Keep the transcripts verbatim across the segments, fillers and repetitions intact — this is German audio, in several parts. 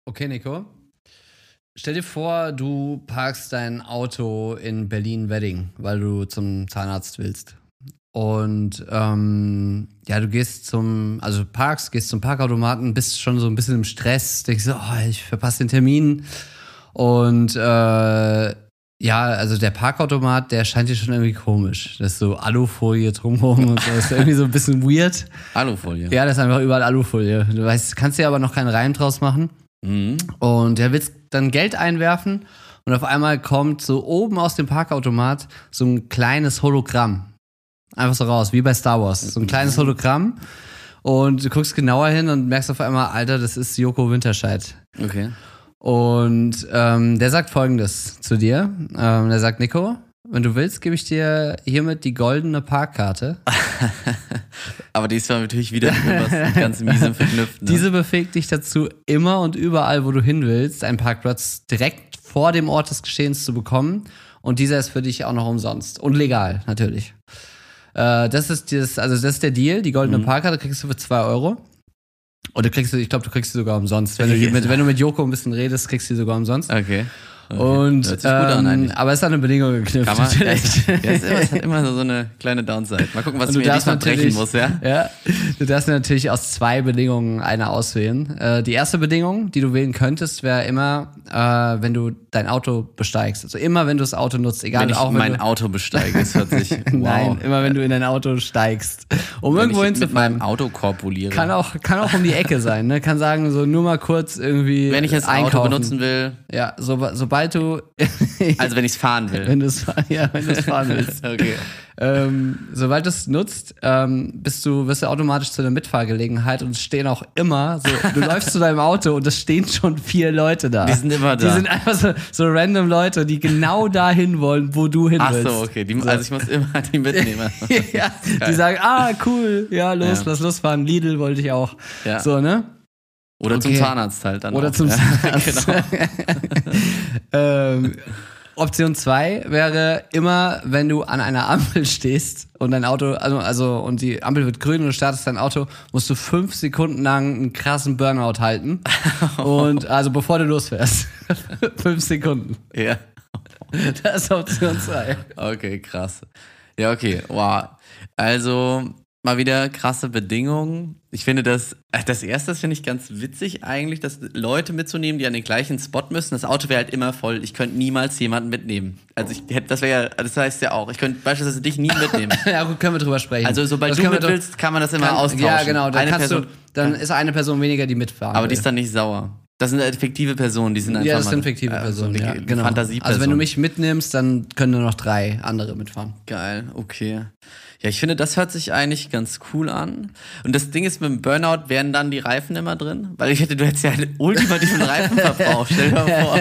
Okay, Nico. Stell dir vor, du parkst dein Auto in Berlin-Wedding, weil du zum Zahnarzt willst. Und ähm, ja, du gehst zum, also parkst, gehst zum Parkautomaten, bist schon so ein bisschen im Stress, denkst so, oh, ich verpasse den Termin. Und äh, ja, also der Parkautomat, der scheint dir schon irgendwie komisch. Das ist so Alufolie drumherum und so. Das ist irgendwie so ein bisschen weird. Alufolie? Ja, das ist einfach überall Alufolie. Du weißt, kannst dir aber noch keinen Reim draus machen. Mhm. Und der will dann Geld einwerfen und auf einmal kommt so oben aus dem Parkautomat so ein kleines Hologramm. Einfach so raus, wie bei Star Wars. So ein kleines Hologramm. Und du guckst genauer hin und merkst auf einmal, Alter, das ist Joko Winterscheid. Okay. Und ähm, der sagt Folgendes zu dir. Ähm, der sagt, Nico, wenn du willst, gebe ich dir hiermit die goldene Parkkarte. Aber die ist zwar natürlich wieder mit was ganz Miesem verknüpft. Ne? Diese befähigt dich dazu, immer und überall, wo du hin willst, einen Parkplatz direkt vor dem Ort des Geschehens zu bekommen. Und dieser ist für dich auch noch umsonst. Und legal, natürlich. Äh, das ist das, also das ist der Deal. Die goldene mhm. Parkkarte kriegst du für zwei Euro. Oder kriegst du, ich glaube, du kriegst sie sogar umsonst. Wenn du, mit, wenn du mit Joko ein bisschen redest, kriegst du sie sogar umsonst. Okay. Okay. Und, Hört sich gut an, ähm, aber es ist an eine Bedingung geknüpft. Kann man, natürlich. Ja, es, es hat immer so eine kleine Downside. Mal gucken, was ich mir diesmal brechen muss, ja? Ja, du darfst natürlich aus zwei Bedingungen eine auswählen. Äh, die erste Bedingung, die du wählen könntest, wäre immer, äh, wenn du dein Auto besteigst. Also immer, wenn du das Auto nutzt, egal wenn ich auch wenn mein du Auto besteige, das hört sich, wow. Nein, immer wenn du in dein Auto steigst, um wenn irgendwo ich hinzufahren. mit meinem Auto korpuliere. Kann auch, kann auch um die Ecke sein, ne? Kann sagen, so nur mal kurz irgendwie wenn ich das einkaufen. Auto benutzen will. Ja, so, sobald du also wenn ich es fahren will. Wenn du es ja, wenn du es fahren willst. Okay. Ähm, sobald du es nutzt, ähm, bist du, wirst du automatisch zu einer Mitfahrgelegenheit und es stehen auch immer, so, du läufst zu deinem Auto und es stehen schon vier Leute da. Die sind immer da. Die sind einfach so, so random Leute, die genau dahin wollen, wo du hin Ach willst. Ach so, okay. Die, also ich muss immer die mitnehmen. Ja, die sagen, ah, cool, ja, los, ja. lass losfahren. Lidl wollte ich auch. Ja. So, ne? Oder okay. zum Zahnarzt halt dann Oder auch. zum ja. Zahnarzt. Genau. ähm, Option zwei wäre immer, wenn du an einer Ampel stehst und dein Auto, also, also und die Ampel wird grün und du startest dein Auto, musst du fünf Sekunden lang einen krassen Burnout halten. Und also bevor du losfährst. fünf Sekunden. Ja. Das ist Option zwei. Okay, krass. Ja, okay, wow. Also mal wieder krasse Bedingungen. Ich finde das, das erste finde ich ganz witzig eigentlich, dass Leute mitzunehmen, die an den gleichen Spot müssen. Das Auto wäre halt immer voll. Ich könnte niemals jemanden mitnehmen. Also ich hätte, das wäre ja, das heißt ja auch, ich könnte beispielsweise dich nie mitnehmen. Ja gut, können wir drüber sprechen. Also sobald das du mit doch, willst, kann man das immer kann, austauschen. Ja genau, dann, eine kannst Person, du, dann ist eine Person weniger, die mitfahren Aber will. die ist dann nicht sauer. Das sind halt fiktive Personen, die sind einfach Ja, das mal, sind fiktive äh, Personen, so die, ja, die genau. Fantasiepersonen. Also wenn du mich mitnimmst, dann können nur noch drei andere mitfahren. Geil, okay. Ja, ich finde, das hört sich eigentlich ganz cool an. Und das Ding ist, mit dem Burnout wären dann die Reifen immer drin? Weil ich hätte, du hättest ja einen ultimativen Reifenverbrauch. Stell dir mal vor.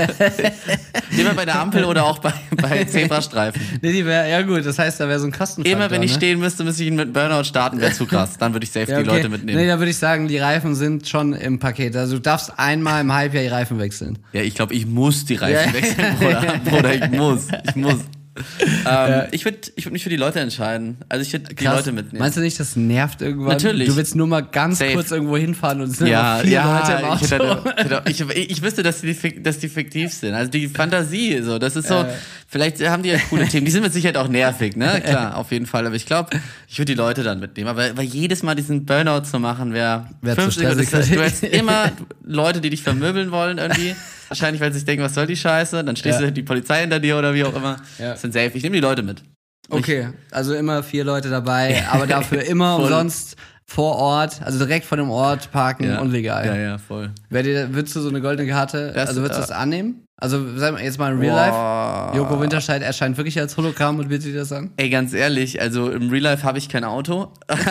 Immer bei der Ampel oder auch bei, bei Zebrastreifen. Nee, die wäre, ja gut, das heißt, da wäre so ein Kostenfaktor. Immer wenn ich ne? stehen müsste, müsste ich ihn mit Burnout starten, wäre zu krass. Dann würde ich safe ja, okay. die Leute mitnehmen. Nee, da würde ich sagen, die Reifen sind schon im Paket. Also du darfst einmal im Halbjahr die Reifen wechseln. Ja, ich glaube, ich muss die Reifen ja. wechseln, Bruder. Bruder, ich muss. Ich muss. ähm, ja. Ich würde ich würd mich für die Leute entscheiden. Also ich würde die Leute mitnehmen. Meinst du nicht, das nervt irgendwann? Natürlich. Du willst nur mal ganz Safe. kurz irgendwo hinfahren und es sind ja, vier ja, Leute im Auto. Ich, hätte, ich, ich, ich wüsste, dass die, dass die fiktiv sind. Also die Fantasie, so, das ist so, äh. vielleicht haben die ja coole Themen. Die sind mit Sicherheit auch nervig, ne? Klar, auf jeden Fall. Aber ich glaube, ich würde die Leute dann mitnehmen. Aber weil jedes Mal diesen Burnout zu machen, wäre fünf Sekunden. Du hast immer Leute, die dich vermöbeln wollen irgendwie. Wahrscheinlich, weil sie sich denken, was soll die Scheiße? Dann stehst ja. du die Polizei hinter dir oder wie auch immer. Ja. Das sind safe. Ich nehme die Leute mit. Okay, also immer vier Leute dabei, aber dafür immer umsonst vor Ort, also direkt vor dem Ort parken ja. und legal. Ja, ja, voll. Würdest du so eine goldene Karte, das, also würdest du äh, das annehmen? Also sag mal jetzt mal in Real Life, Joko Winterscheid erscheint wirklich als Hologramm und bietet dir das an? Ey, ganz ehrlich, also im Real Life habe ich kein Auto.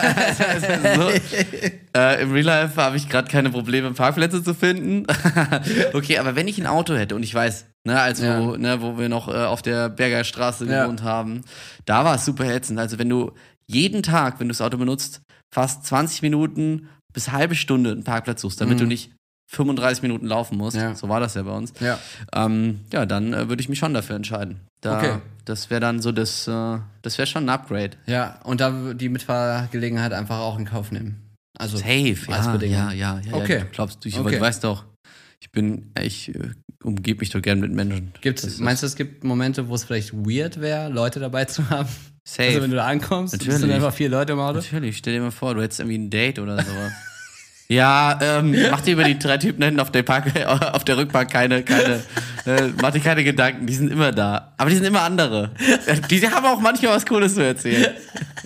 so. äh, Im Real Life habe ich gerade keine Probleme, Parkplätze zu finden. Okay, aber wenn ich ein Auto hätte und ich weiß, ne, als ja. wo, ne, wo wir noch äh, auf der Berger Straße ja. gewohnt haben, da war es super ätzend. Also wenn du jeden Tag, wenn du das Auto benutzt, fast zwanzig Minuten bis halbe Stunde einen Parkplatz suchst, damit mhm. du nicht fünfunddreißig Minuten laufen musst. Ja. So war das ja bei uns. Ja, ähm, ja dann äh, würde ich mich schon dafür entscheiden. Da, okay. Das wäre dann so das, äh, das wäre schon ein Upgrade. Ja, und da die Mitfahrgelegenheit einfach auch in Kauf nehmen. Also safe, als ja, Bedingung. ja, ja, ja. Okay. Ja, glaubst du, ich okay. du weißt doch, Ich bin, ich äh, umgebe mich doch gern mit Menschen. Gibt's, meinst du, es gibt Momente, wo es vielleicht weird wäre, Leute dabei zu haben? Safe. Also wenn du da ankommst, Natürlich. sind einfach vier Leute im Auto? Natürlich, stell dir mal vor, du hättest irgendwie ein Date oder so. Ja, ähm, mach dir über die drei Typen hinten auf der, Park, auf der Rückbank keine, keine, äh, mach dir keine Gedanken, die sind immer da. Aber die sind immer andere. Die haben auch manchmal was Cooles zu erzählen.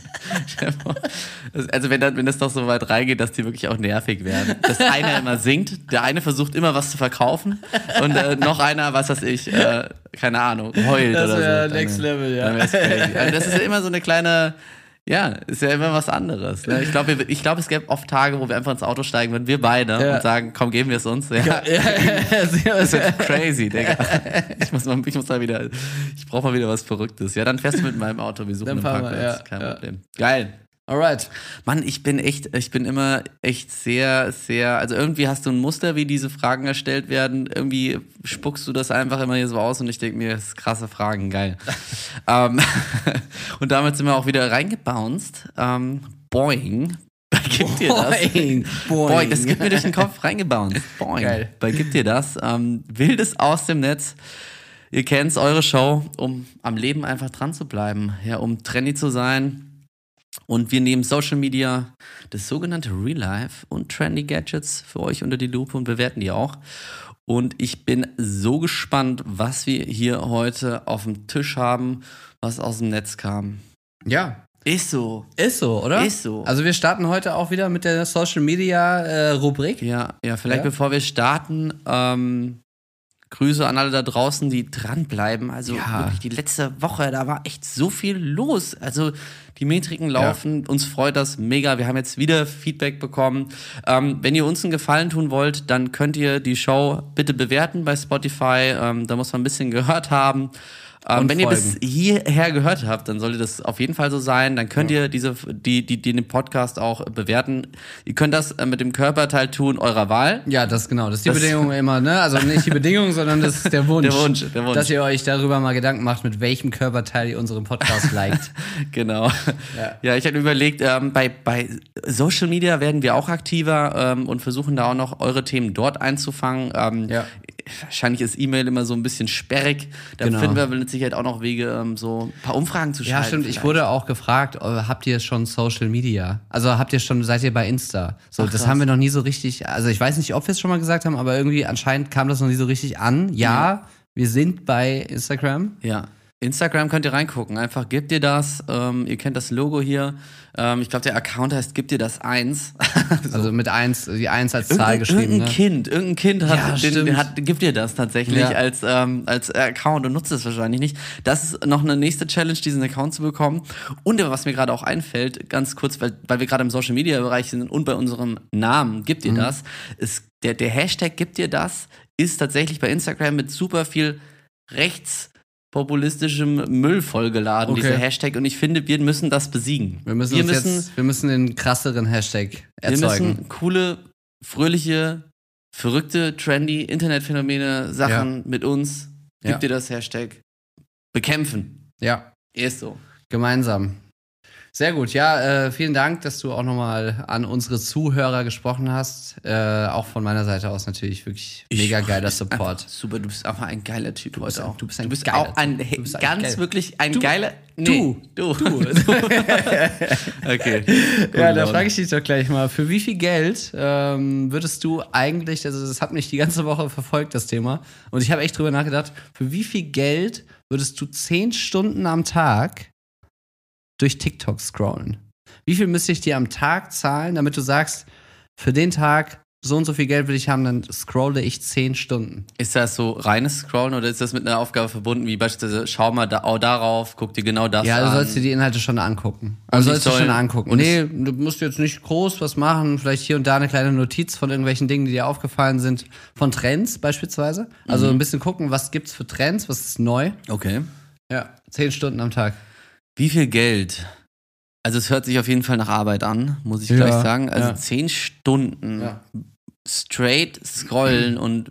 Also wenn, dann, wenn das doch so weit reingeht, dass die wirklich auch nervig werden. Dass einer immer singt, der eine versucht immer was zu verkaufen und äh, noch einer, was weiß ich, äh, keine Ahnung, heult das oder so. Das wäre Next Level, ja. Dann wär's crazy. Also das ist ja immer so eine kleine... Ja, ist ja immer was anderes. Ne? Ich glaube, ich glaub, es gäbe oft Tage, wo wir einfach ins Auto steigen würden, wir beide, ja. und sagen, komm, geben wir es uns. Ja, ja, ja, das ist crazy, Digga. Ich muss mal, ich muss mal wieder, ich brauche mal wieder was Verrücktes. Ja, dann fährst du mit meinem Auto, wir suchen einen Parkplatz, ja, kein ja. Problem. Geil. Alright. Mann, ich bin echt, ich bin immer echt sehr, sehr, also irgendwie hast du ein Muster, wie diese Fragen erstellt werden. Irgendwie spuckst du das einfach immer hier so aus und ich denke mir, das ist krasse Fragen, geil. um, und damit sind wir auch wieder reingebounced. Um, Boing. Bei Gibt dir das? Boing. Boing. Boing, das gibt mir durch den Kopf reingebounced. Boing. Geil. Bei Gibt dir das? Um, Wildes aus dem Netz. Ihr kennt's, eure Show, um am Leben einfach dran zu bleiben. Ja, um trendy zu sein. Und wir nehmen Social Media, das sogenannte Real Life und Trendy Gadgets für euch unter die Lupe und bewerten die auch. Und ich bin so gespannt, was wir hier heute auf dem Tisch haben, was aus dem Netz kam. Ja. Ist so. Ist so, oder? Ist so. Also wir starten heute auch wieder mit der Social Media äh, Rubrik. Ja, ja, vielleicht ja. bevor wir starten, ähm, Grüße an alle da draußen, die dranbleiben. Also ja. wirklich die letzte Woche, da war echt so viel los. Also die Metriken laufen, ja. uns freut das mega. Wir haben jetzt wieder Feedback bekommen. Ähm, wenn ihr uns einen Gefallen tun wollt, dann könnt ihr die Show bitte bewerten bei Spotify. Ähm, da muss man ein bisschen gehört haben. Ähm, wenn ihr bis hierher gehört habt, dann sollte das auf jeden Fall so sein. Dann könnt ja. ihr diese, die, die, die den Podcast auch bewerten. Ihr könnt das mit dem Körperteil tun eurer Wahl. Ja, das genau. Das ist die das Bedingung immer, ne? Also nicht die Bedingung, sondern das ist der Wunsch. Der Wunsch, der Wunsch. Dass ihr euch darüber mal Gedanken macht, mit welchem Körperteil ihr unseren Podcast liked. Genau. Ja, ja ich habe überlegt, ähm, bei, bei Social Media werden wir auch aktiver ähm, und versuchen da auch noch eure Themen dort einzufangen. Ähm, ja. Wahrscheinlich ist E-Mail immer so ein bisschen sperrig. Da genau. finden wir mit Sicherheit auch noch Wege, um so ein paar Umfragen zu schalten. Ja, stimmt. Vielleicht. Ich wurde auch gefragt, habt ihr schon Social Media? Also habt ihr schon, seid ihr bei Insta? So, Ach, das krass. haben wir noch nie so richtig, also ich weiß nicht, ob wir es schon mal gesagt haben, aber irgendwie anscheinend kam das noch nie so richtig an. Ja, ja. wir sind bei Instagram. Ja. Instagram könnt ihr reingucken. Einfach gebt ihr das. Ähm, ihr kennt das Logo hier. Ähm, ich glaube, der Account heißt Gebt ihr das eins. so. Also mit eins, die eins als Zahl irgendein, geschrieben. Irgendein ne? Kind, irgendein Kind hat, ja, den, den hat, gibt ihr das tatsächlich ja. als, ähm, als Account und nutzt es wahrscheinlich nicht. Das ist noch eine nächste Challenge, diesen Account zu bekommen. Und was mir gerade auch einfällt, ganz kurz, weil, weil wir gerade im Social Media Bereich sind und bei unserem Namen Gebt ihr mhm. das, ist der, der Hashtag Gebt ihr das ist tatsächlich bei Instagram mit super viel rechts populistischem Müll vollgeladen, okay. dieser Hashtag. Und ich finde, wir müssen das besiegen. Wir müssen, wir müssen, jetzt, wir müssen den krasseren Hashtag erzeugen. Wir müssen coole, fröhliche, verrückte, trendy Internetphänomene, Sachen ja. mit uns. Gib ja. dir das Hashtag. Bekämpfen. Ja. Ist so. Gemeinsam. Sehr gut, ja, äh, vielen Dank, dass du auch nochmal an unsere Zuhörer gesprochen hast. Äh, auch von meiner Seite aus natürlich wirklich mega ich, geiler Support. Super, du bist einfach ein geiler Typ du heute ein, auch. Du bist, ein du bist geiler auch ein, typ. bist ganz geil. wirklich ein du, geiler... Nee, du. Du. du. Okay. Ja, da frage ich dich doch gleich mal, für wie viel Geld ähm, würdest du eigentlich, also das hat mich die ganze Woche verfolgt, das Thema, und ich habe echt drüber nachgedacht, für wie viel Geld würdest du zehn Stunden am Tag durch TikTok scrollen? Wie viel müsste ich dir am Tag zahlen, damit du sagst, für den Tag so und so viel Geld will ich haben, dann scrolle ich zehn Stunden. Ist das so reines Scrollen oder ist das mit einer Aufgabe verbunden, wie beispielsweise, schau mal da, auch darauf, guck dir genau das ja, an? Ja, du sollst dir die Inhalte schon angucken. Also sollst du schon angucken. Und nee, du musst jetzt nicht groß was machen, vielleicht hier und da eine kleine Notiz von irgendwelchen Dingen, die dir aufgefallen sind, von Trends beispielsweise. Also mhm. ein bisschen gucken, was gibt's für Trends, was ist neu. Okay. Ja, zehn Stunden am Tag. Wie viel Geld? Also es hört sich auf jeden Fall nach Arbeit an, muss ich ja, gleich sagen. Also ja. zehn Stunden ja. straight scrollen mhm. und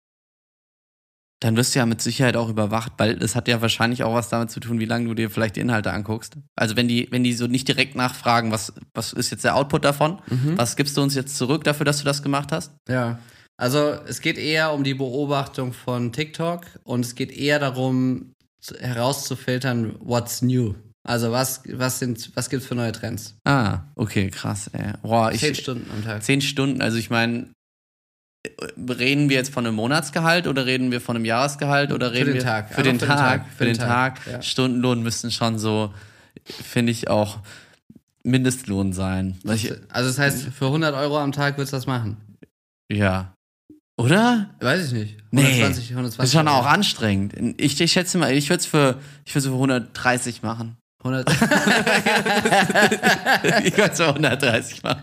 dann wirst du ja mit Sicherheit auch überwacht, weil das hat ja wahrscheinlich auch was damit zu tun, wie lange du dir vielleicht die Inhalte anguckst. Also wenn die, wenn die so nicht direkt nachfragen, was, was ist jetzt der Output davon? Mhm. Was gibst du uns jetzt zurück dafür, dass du das gemacht hast? Ja. Also es geht eher um die Beobachtung von TikTok und es geht eher darum, herauszufiltern, what's new. Also was, was sind, was gibt's für neue Trends? Ah, okay, krass, ey. Boah, ich, Zehn Stunden am Tag. Zehn Stunden, also ich meine, reden wir jetzt von einem Monatsgehalt oder reden wir von einem Jahresgehalt oder reden für den wir Tag. Für den, für Tag, den Tag. Für den Tag. Ja. Stundenlohn müssten schon so, finde ich, auch Mindestlohn sein. Ich, also das heißt, für hundert Euro am Tag würdest du das machen? Ja. Oder? Weiß ich nicht. hundertzwanzig, nee, hundertzwanzig das ist schon auch anstrengend. Ich, ich schätze mal, ich würde es für, ich würd's für hundertdreißig machen. hundert ich würde es für hundertdreißig machen.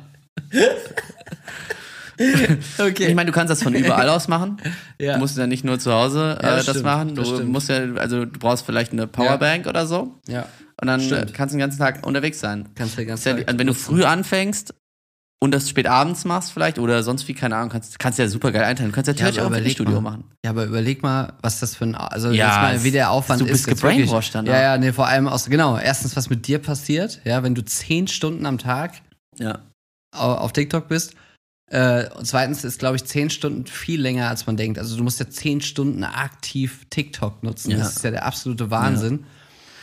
Okay. Ich meine, du kannst das von überall aus machen. Ja. Du musst ja nicht nur zu Hause äh, ja, das, das stimmt, machen. Du das musst ja, also du brauchst vielleicht eine Powerbank ja. oder so. Ja. Und dann stimmt. kannst du den ganzen Tag unterwegs sein. Kannst du den ganzen ja, Tag wenn du nutzen. früh anfängst und das spät abends machst vielleicht oder sonst wie, keine Ahnung, kannst, kannst du ja super geil einteilen. Du kannst ja natürlich ja, auch ein Studio machen. Ja, aber überleg mal, was das für ein, also ja, jetzt mal, wie der Aufwand du bist ist. gebrainwashed dann. Ja, ja, nee, vor allem aus, genau, erstens, was mit dir passiert, ja, wenn du zehn Stunden am Tag ja. auf TikTok bist. Äh, und zweitens ist, glaube ich, zehn Stunden viel länger, als man denkt. Also du musst ja zehn Stunden aktiv TikTok nutzen. Ja. Das ist ja der absolute Wahnsinn. Ja.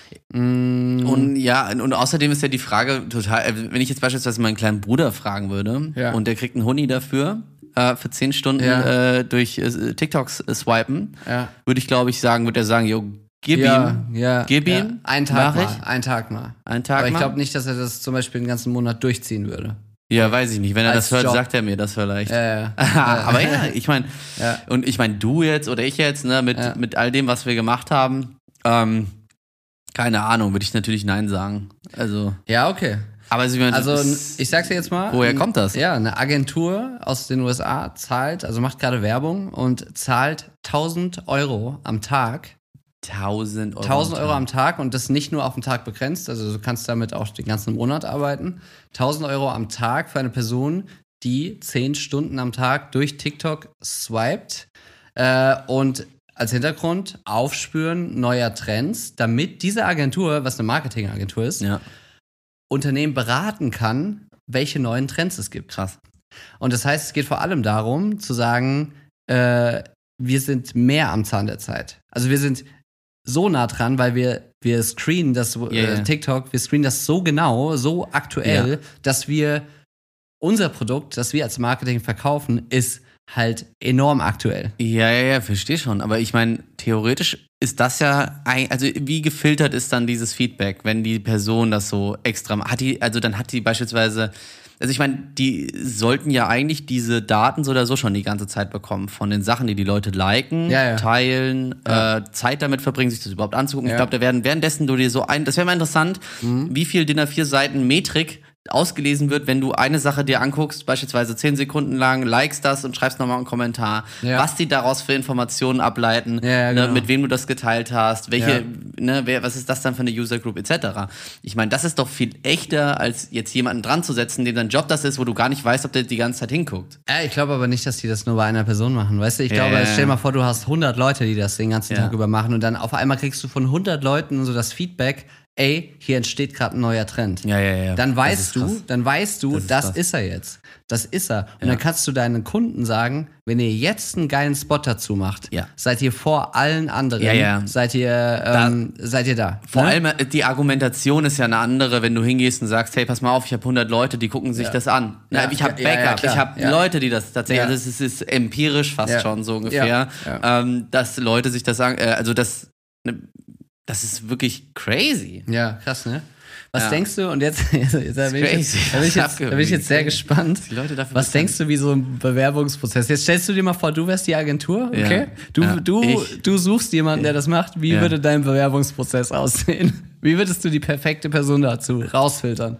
Mm. Und ja, und außerdem ist ja die Frage total, wenn ich jetzt beispielsweise meinen kleinen Bruder fragen würde ja. und der kriegt einen Huni dafür, äh, für zehn Stunden ja. äh, durch äh, TikToks äh, swipen, ja. würde ich, glaube ich, sagen, würde er sagen, jo, gib ja, ihm, ja, gib ja. ihm, einen Tag mach mal, ich. einen Tag mal. Einen Tag Aber ich mal? glaube nicht, dass er das zum Beispiel den ganzen Monat durchziehen würde. Ja, weiß ich nicht. Wenn er Als das hört, Job. sagt er mir das vielleicht. Ja, ja. Aber ja, ich meine, ja. und ich meine, du jetzt oder ich jetzt, ne, mit, ja. mit all dem, was wir gemacht haben, ähm, keine Ahnung, würde ich natürlich Nein sagen. Also. Ja, okay. Aber also, ich, meine, also ist, ich sag's dir jetzt mal. Woher kommt das? Ja, eine Agentur aus den U S A zahlt, also macht gerade Werbung und zahlt tausend Euro am Tag. tausend Euro. tausend Euro am Tag und das nicht nur auf den Tag begrenzt, also du kannst damit auch den ganzen Monat arbeiten. tausend Euro am Tag für eine Person, die zehn Stunden am Tag durch TikTok swiped äh, und als Hintergrund Aufspüren neuer Trends, damit diese Agentur, was eine Marketingagentur ist, ja. Unternehmen beraten kann, welche neuen Trends es gibt. Krass. Und das heißt, es geht vor allem darum, zu sagen, äh, wir sind mehr am Zahn der Zeit. Also wir sind so nah dran, weil wir, wir screenen das yeah, äh, yeah. TikTok, wir screenen das so genau, so aktuell, Ja. dass wir unser Produkt, das wir als Marketing verkaufen, ist halt enorm aktuell. Ja, ja, ja, verstehe schon. Aber ich meine, theoretisch ist das ja, ein, also wie gefiltert ist dann dieses Feedback, wenn die Person das so extra hat, die, also dann hat die beispielsweise, also ich meine, die sollten ja eigentlich diese Daten so oder so schon die ganze Zeit bekommen von den Sachen, die die Leute liken, ja, ja. teilen, ja. äh, Zeit damit verbringen, sich das überhaupt anzugucken. Ja. Ich glaube, da werden währenddessen du dir so ein, das wäre mal interessant, mhm. wie viel D I N A vier Seiten Metrik ausgelesen wird, wenn du eine Sache dir anguckst, beispielsweise zehn Sekunden lang, likest das und schreibst nochmal einen Kommentar, ja. was die daraus für Informationen ableiten, ja, genau. ne, mit wem du das geteilt hast, welche, ja. ne, wer, was ist das dann für eine User Group et cetera. Ich meine, das ist doch viel echter, als jetzt jemanden dran zu setzen, dem dein Job das ist, wo du gar nicht weißt, ob der die ganze Zeit hinguckt. Ja, ich glaube aber nicht, dass die das nur bei einer Person machen, weißt du? Ich Ja, glaube, ja, ja. stell dir mal vor, du hast hundert Leute, die das den ganzen Ja. Tag über machen und dann auf einmal kriegst du von hundert Leuten so das Feedback, ey, hier entsteht gerade ein neuer Trend. Ja, ja, ja. Dann Das weißt ist du, krass. dann weißt du, Das ist das krass. ist er jetzt. Das ist er. Und Ja. dann kannst du deinen Kunden sagen, wenn ihr jetzt einen geilen Spot dazu macht, Ja. seid ihr vor allen anderen, Ja, ja. seid ihr, ähm, seid ihr da. Vor ne? allem, äh, die Argumentation ist ja eine andere, wenn du hingehst und sagst, hey, pass mal auf, ich habe hundert Leute, die gucken sich Ja. das an. Na, Ja, ich habe ja, ja, Backup, klar. ich habe Ja. Leute, die das tatsächlich, Ja. also es ist, ist empirisch fast Ja. schon so ungefähr, Ja. Ja. Ähm, dass Leute sich das sagen, äh, also das, ne, das ist wirklich crazy. Ja, krass, ne? Was Ja. denkst du, und jetzt, jetzt, jetzt da, bin ich crazy. jetzt, da, bin ich jetzt, da bin ich jetzt sehr gespannt. Die Leute dafür Was bezahlen. denkst du, wie so ein Bewerbungsprozess? Jetzt stellst du dir mal vor, du wärst die Agentur, okay? Ja. Du, Ja. du, Ich. du suchst jemanden, der das macht. Wie Ja. würde dein Bewerbungsprozess aussehen? Wie würdest du die perfekte Person dazu rausfiltern?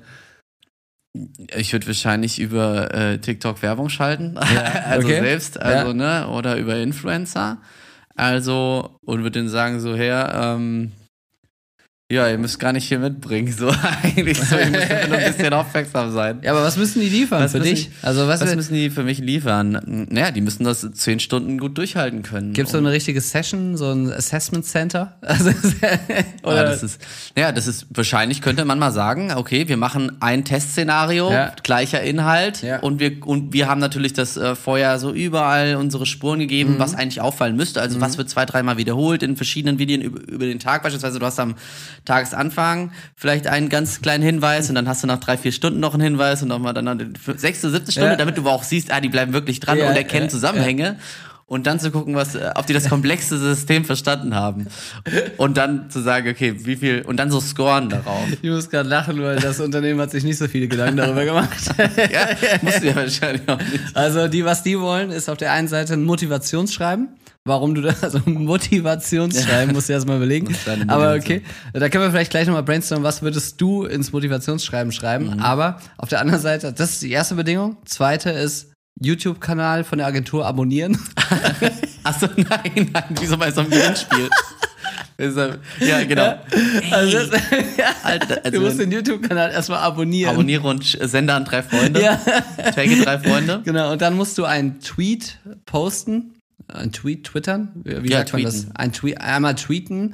Ich würde wahrscheinlich über äh, TikTok Werbung schalten, also okay. selbst, also Ja. ne, oder über Influencer, also und würde denen sagen so, her, ähm, ja, ihr müsst gar nicht viel mitbringen, so eigentlich so, ihr müsst nur ein bisschen aufmerksam sein. Ja, aber was müssen die liefern was für müssen, dich? Also was, was müssen die für mich liefern? Naja, die müssen das zehn Stunden gut durchhalten können. Gibt es so eine richtige Session, so ein Assessment Center? Also, oder ja, das ist, ja, das ist, wahrscheinlich könnte man mal sagen, okay, wir machen ein Testszenario, ja. gleicher Inhalt ja. und wir und wir haben natürlich das äh, vorher so überall unsere Spuren gegeben, mhm. was eigentlich auffallen müsste. Also mhm. was wird zwei, dreimal wiederholt in verschiedenen Videos über, über den Tag. Beispielsweise du hast am Tagesanfang vielleicht einen ganz kleinen Hinweis und dann hast du nach drei, vier Stunden noch einen Hinweis und nochmal dann eine sechste, siebte Stunde, ja. damit du aber auch siehst, ah, die bleiben wirklich dran ja, und erkennen ja, Zusammenhänge. Ja. Und dann zu gucken, was, ob die das komplexe System verstanden haben. Und dann zu sagen, okay, wie viel, und dann so scoren darauf. Ich muss gerade lachen, weil das Unternehmen hat sich nicht so viele Gedanken darüber gemacht. Ja, musst du ja wahrscheinlich auch nicht. Also, die, was die wollen, ist auf der einen Seite ein Motivationsschreiben. Warum du da, also Motivationsschreiben musst du erstmal überlegen. Aber okay, da können wir vielleicht gleich nochmal brainstormen, was würdest du ins Motivationsschreiben schreiben. Mhm. Aber auf der anderen Seite, das ist die erste Bedingung. Zweite ist, YouTube-Kanal von der Agentur abonnieren. Achso, nein, nein, wie so bei so einem Gewinnspiel. Ja, genau. Hey. Also das, ja, Alter, also du musst den YouTube-Kanal erstmal abonnieren. Abonniere und sende an drei Freunde. Ja. Tagge drei Freunde. Genau, und dann musst du einen Tweet posten. Ein Tweet, twittern? Wie ja, sagt man tweeten. das? Ein Tweet, einmal tweeten,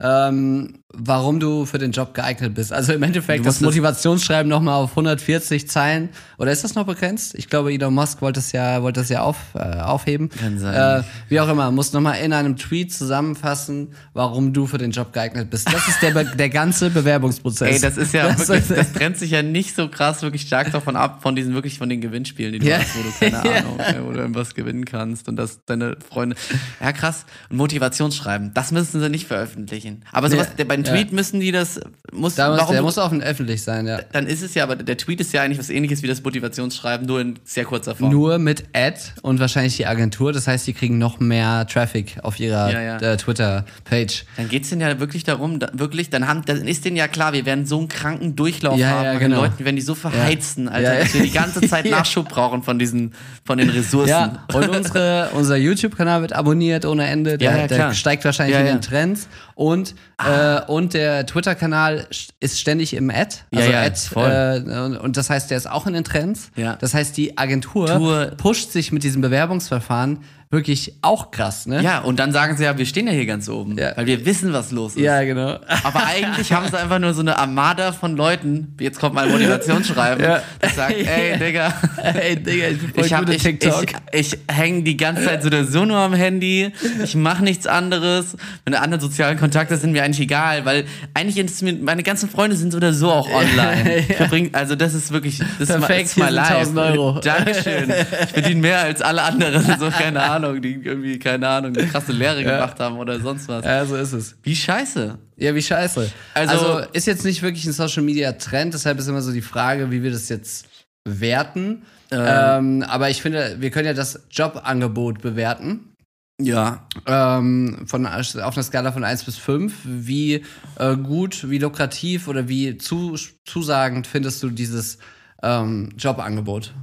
ähm, warum du für den Job geeignet bist. Also im Endeffekt das Motivationsschreiben nochmal auf hundertvierzig Zeilen. Oder ist das noch begrenzt? Ich glaube, Elon Musk wollte das ja, wollte das ja auf, äh, aufheben. Kann sein. Äh, wie auch immer, musst nochmal in einem Tweet zusammenfassen, warum du für den Job geeignet bist. Das ist der, der ganze Bewerbungsprozess. Ey, das ist ja das wirklich, das trennt sich ja nicht so krass wirklich stark davon ab, von diesen wirklich von den Gewinnspielen, die du ja. hast, wo du keine ja. Ahnung, wo du irgendwas gewinnen kannst und dass deine Freunde. Ja, krass. Und Motivationsschreiben, das müssen sie nicht veröffentlichen. Aber sowas, ja. bei einem Tweet ja. müssen die das. Muss, da muss, warum der du, muss offen öffentlich sein, ja. Dann ist es ja, aber der Tweet ist ja eigentlich was Ähnliches wie das Motivationsschreiben, nur in sehr kurzer Form. Nur mit Ad und wahrscheinlich die Agentur. Das heißt, die kriegen noch mehr Traffic auf ihrer ja, ja. äh, Twitter-Page. Dann geht's denen ja wirklich darum, da, wirklich, dann, haben, dann ist denen ja klar, wir werden so einen kranken Durchlauf ja, haben. Ja, und genau. die Leute, wir werden die so verheizen, ja. Alter, ja. dass wir die ganze Zeit Nachschub brauchen von diesen, von den Ressourcen. Ja, und unsere, unser YouTube-Kanal wird abonniert ohne Ende. Der, ja, ja, der steigt wahrscheinlich ja, in ja. den Trends. Und, ah. äh, und der Twitter-Kanal ist ständig im Ad. Also ja, ja, Ad voll. Äh, und das heißt, der ist auch in den Trends. Ja. Das heißt, die Agentur Tour. pusht sich mit diesem Bewerbungsverfahren wirklich auch krass, ne? Ja, und dann sagen sie ja, wir stehen ja hier ganz oben, ja. weil wir wissen, was los ist. Ja, genau. Aber eigentlich haben sie einfach nur so eine Armada von Leuten, jetzt kommt mal Motivationsschreiben, ja. das sagt, ey, Digga, ey, Digga, ich bin voll ich, hab, gut ich, TikTok. ich, ich hänge die ganze Zeit so oder so nur am Handy, ich mache nichts anderes, meine anderen sozialen Kontakte sind mir eigentlich egal, weil eigentlich ist mir, meine ganzen Freunde sind so oder so auch online. ja. Verbring, also das ist wirklich, das Perfekt, ist mal live. tausend Euro. Dankeschön. Ich verdiene mehr als alle anderen, so keine Ahnung. Die irgendwie, keine Ahnung, eine krasse Lehre ja. gemacht haben oder sonst was. Ja, so ist es. Wie scheiße. Ja, wie scheiße. Also, also ist jetzt nicht wirklich ein Social-Media-Trend, deshalb ist immer so die Frage, wie wir das jetzt bewerten. Ähm. Ähm, aber ich finde, wir können ja das Jobangebot bewerten. Ja. Ähm, von, auf einer Skala von eins bis fünf. Wie äh, gut, wie lukrativ oder wie zu, zusagend findest du dieses ähm, Jobangebot?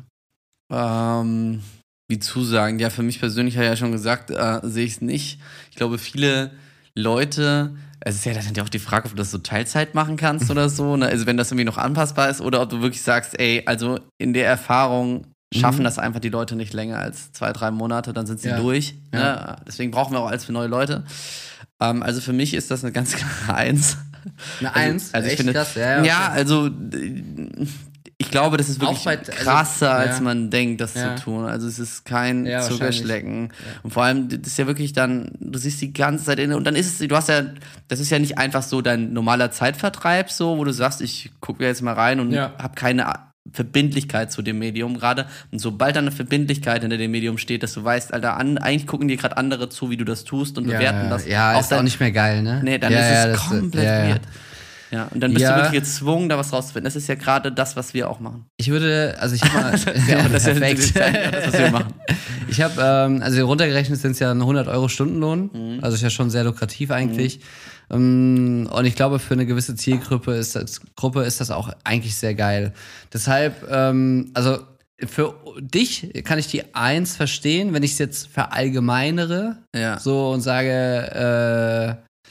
Ähm... Wie zusagen? Ja, für mich persönlich, habe ich ja schon gesagt, äh, sehe ich es nicht. Ich glaube, viele Leute, es ist ja dann ja auch die Frage, ob du das so Teilzeit machen kannst oder so, ne? Also wenn das irgendwie noch anpassbar ist oder ob du wirklich sagst, ey, also in der Erfahrung schaffen mhm. das einfach die Leute nicht länger als zwei, drei Monate, dann sind sie ja. durch. Ja. Ne? Deswegen brauchen wir auch alles für neue Leute. Ähm, also für mich ist das eine ganz klare Eins. Eine Eins? Also, also ich Echt finde, krass? Ja, ja, ja also ich glaube, das ist wirklich bei, krasser, also, als ja. man denkt, das ja. zu tun. Also es ist kein ja, Zuckerschlecken. Ja. Und vor allem, das ist ja wirklich dann, du siehst die ganze Zeit in, und dann ist es, du hast ja, das ist ja nicht einfach so dein normaler Zeitvertreib, so, wo du sagst, ich gucke jetzt mal rein und ja. habe keine Verbindlichkeit zu dem Medium gerade. Und sobald da eine Verbindlichkeit hinter dem Medium steht, dass du weißt, Alter, an, eigentlich gucken dir gerade andere zu, wie du das tust und ja, bewerten das. Ja, auch ist dann, auch nicht mehr geil, ne? Nee, dann ja, ist ja, es das, komplett ja, ja. weird. Ja, und dann bist ja. du wirklich gezwungen, da was rauszufinden. Das ist ja gerade das, was wir auch machen. Ich würde, also ich habe mal, ja, das perfekt. Ist das, was wir machen. Ich habe, ähm, also runtergerechnet sind es ja ein hundert Euro Stundenlohn, mhm. also ist ja schon sehr lukrativ eigentlich. Mhm. Um, und ich glaube, für eine gewisse Zielgruppe ist das, Gruppe ist das auch eigentlich sehr geil. Deshalb, ähm, also für dich kann ich die Eins verstehen, wenn ich es jetzt verallgemeinere, ja. so und sage, äh,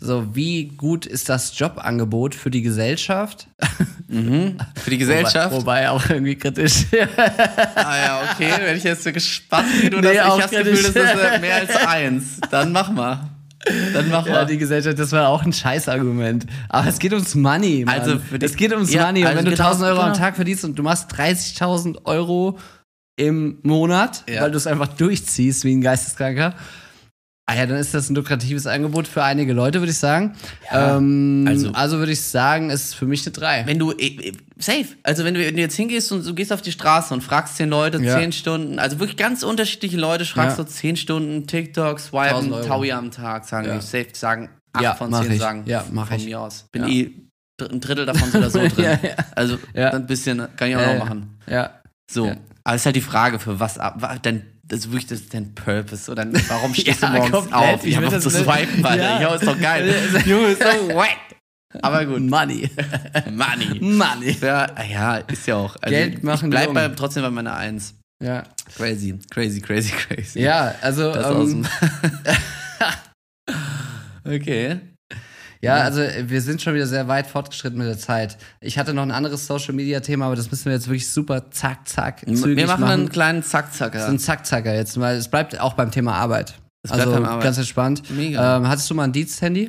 So, wie gut ist das Jobangebot für die Gesellschaft? Mhm. Für die Gesellschaft? Wobei, wobei auch irgendwie kritisch. Ah ja, okay, wenn ich jetzt so gespannt, wie du Nee, das, auch ich habe das Gefühl, das ist mehr als eins. Dann mach mal. Dann mach Ja, mal. die Gesellschaft, das war auch ein Scheißargument. Aber es geht ums Money, Mann. Also für die- es geht ums ja, Money. Und also wenn du genau, tausend Euro am genau. Tag verdienst und du machst dreißigtausend Euro im Monat, Ja. weil du es einfach durchziehst wie ein Geisteskranker, ah ja, dann ist das ein lukratives Angebot für einige Leute, würde ich sagen. Ja, ähm, also, also- also würde ich sagen, ist für mich eine drei. Wenn du, eh, eh, safe, also wenn du, wenn du jetzt hingehst und du gehst auf die Straße und fragst zehn Leute, Ja. zehn Stunden, also wirklich ganz unterschiedliche Leute, fragst Ja. du zehn Stunden TikTok, swipen, tausend Euro. Taui am Tag, sagen Ja. die safe, sagen acht Ja, von mach zehn ich. sagen Ja, mach von ich. mir aus. Bin Ja. eh dr- ein Drittel davon so oder so drin. Ja, ja. Also Ja. ein bisschen kann ich auch Äh, noch machen. Ja. So, Ja. aber es ist halt die Frage, für was ab, wa- denn das ist wirklich das, dein Purpose oder warum stehst Ja, du morgens komplett. auf? Ich Ich will einfach das zu nicht- swipen, Alter. Ja. Ja, ist doch geil. Junge, ist so wack. Aber gut. Money. Money. Money. Ja, ja, ist ja auch. Also Geld machen ich bleib jung. bei, trotzdem bei meiner Eins. Ja. Crazy, crazy, crazy, crazy. Ja, also. Das ähm, aus dem Okay. Ja, also wir sind schon wieder sehr weit fortgeschritten mit der Zeit. Ich hatte noch ein anderes Social-Media-Thema, aber das müssen wir jetzt wirklich super zack, zack, zügig Wir machen machen. einen kleinen Zackzacker. Das ist ein Zackzacker jetzt, weil es bleibt auch beim Thema Arbeit. Es bleibt Also beim Arbeit. ganz entspannt. Mega. Ähm, hattest du mal ein Diensthandy?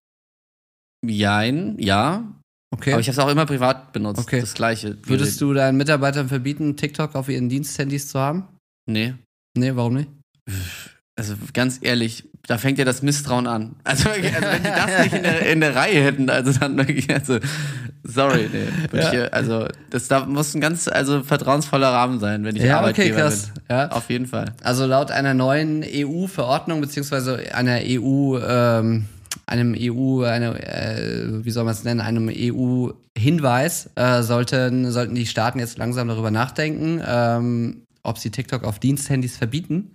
Jein, ja. Okay. Aber ich habe es auch immer privat benutzt. Okay. Das gleiche. Würdest du deinen Mitarbeitern verbieten, TikTok auf ihren Diensthandys zu haben? Nee. Nee, warum nicht? Also ganz ehrlich, da fängt ja das Misstrauen an. Also, also wenn die das nicht in der, in der Reihe hätten, also dann wirklich, also sorry, nee. Würd Ja. ich, also das da muss ein ganz also vertrauensvoller Rahmen sein, wenn ich Ja, okay, Arbeitgeber krass. bin. Ja. Auf jeden Fall. Also laut einer neuen E U-Verordnung beziehungsweise einer E U, ähm, einem E U, eine, äh, wie soll man es nennen, einem E U-Hinweis, äh, sollten, sollten die Staaten jetzt langsam darüber nachdenken, ähm, ob sie TikTok auf Diensthandys verbieten.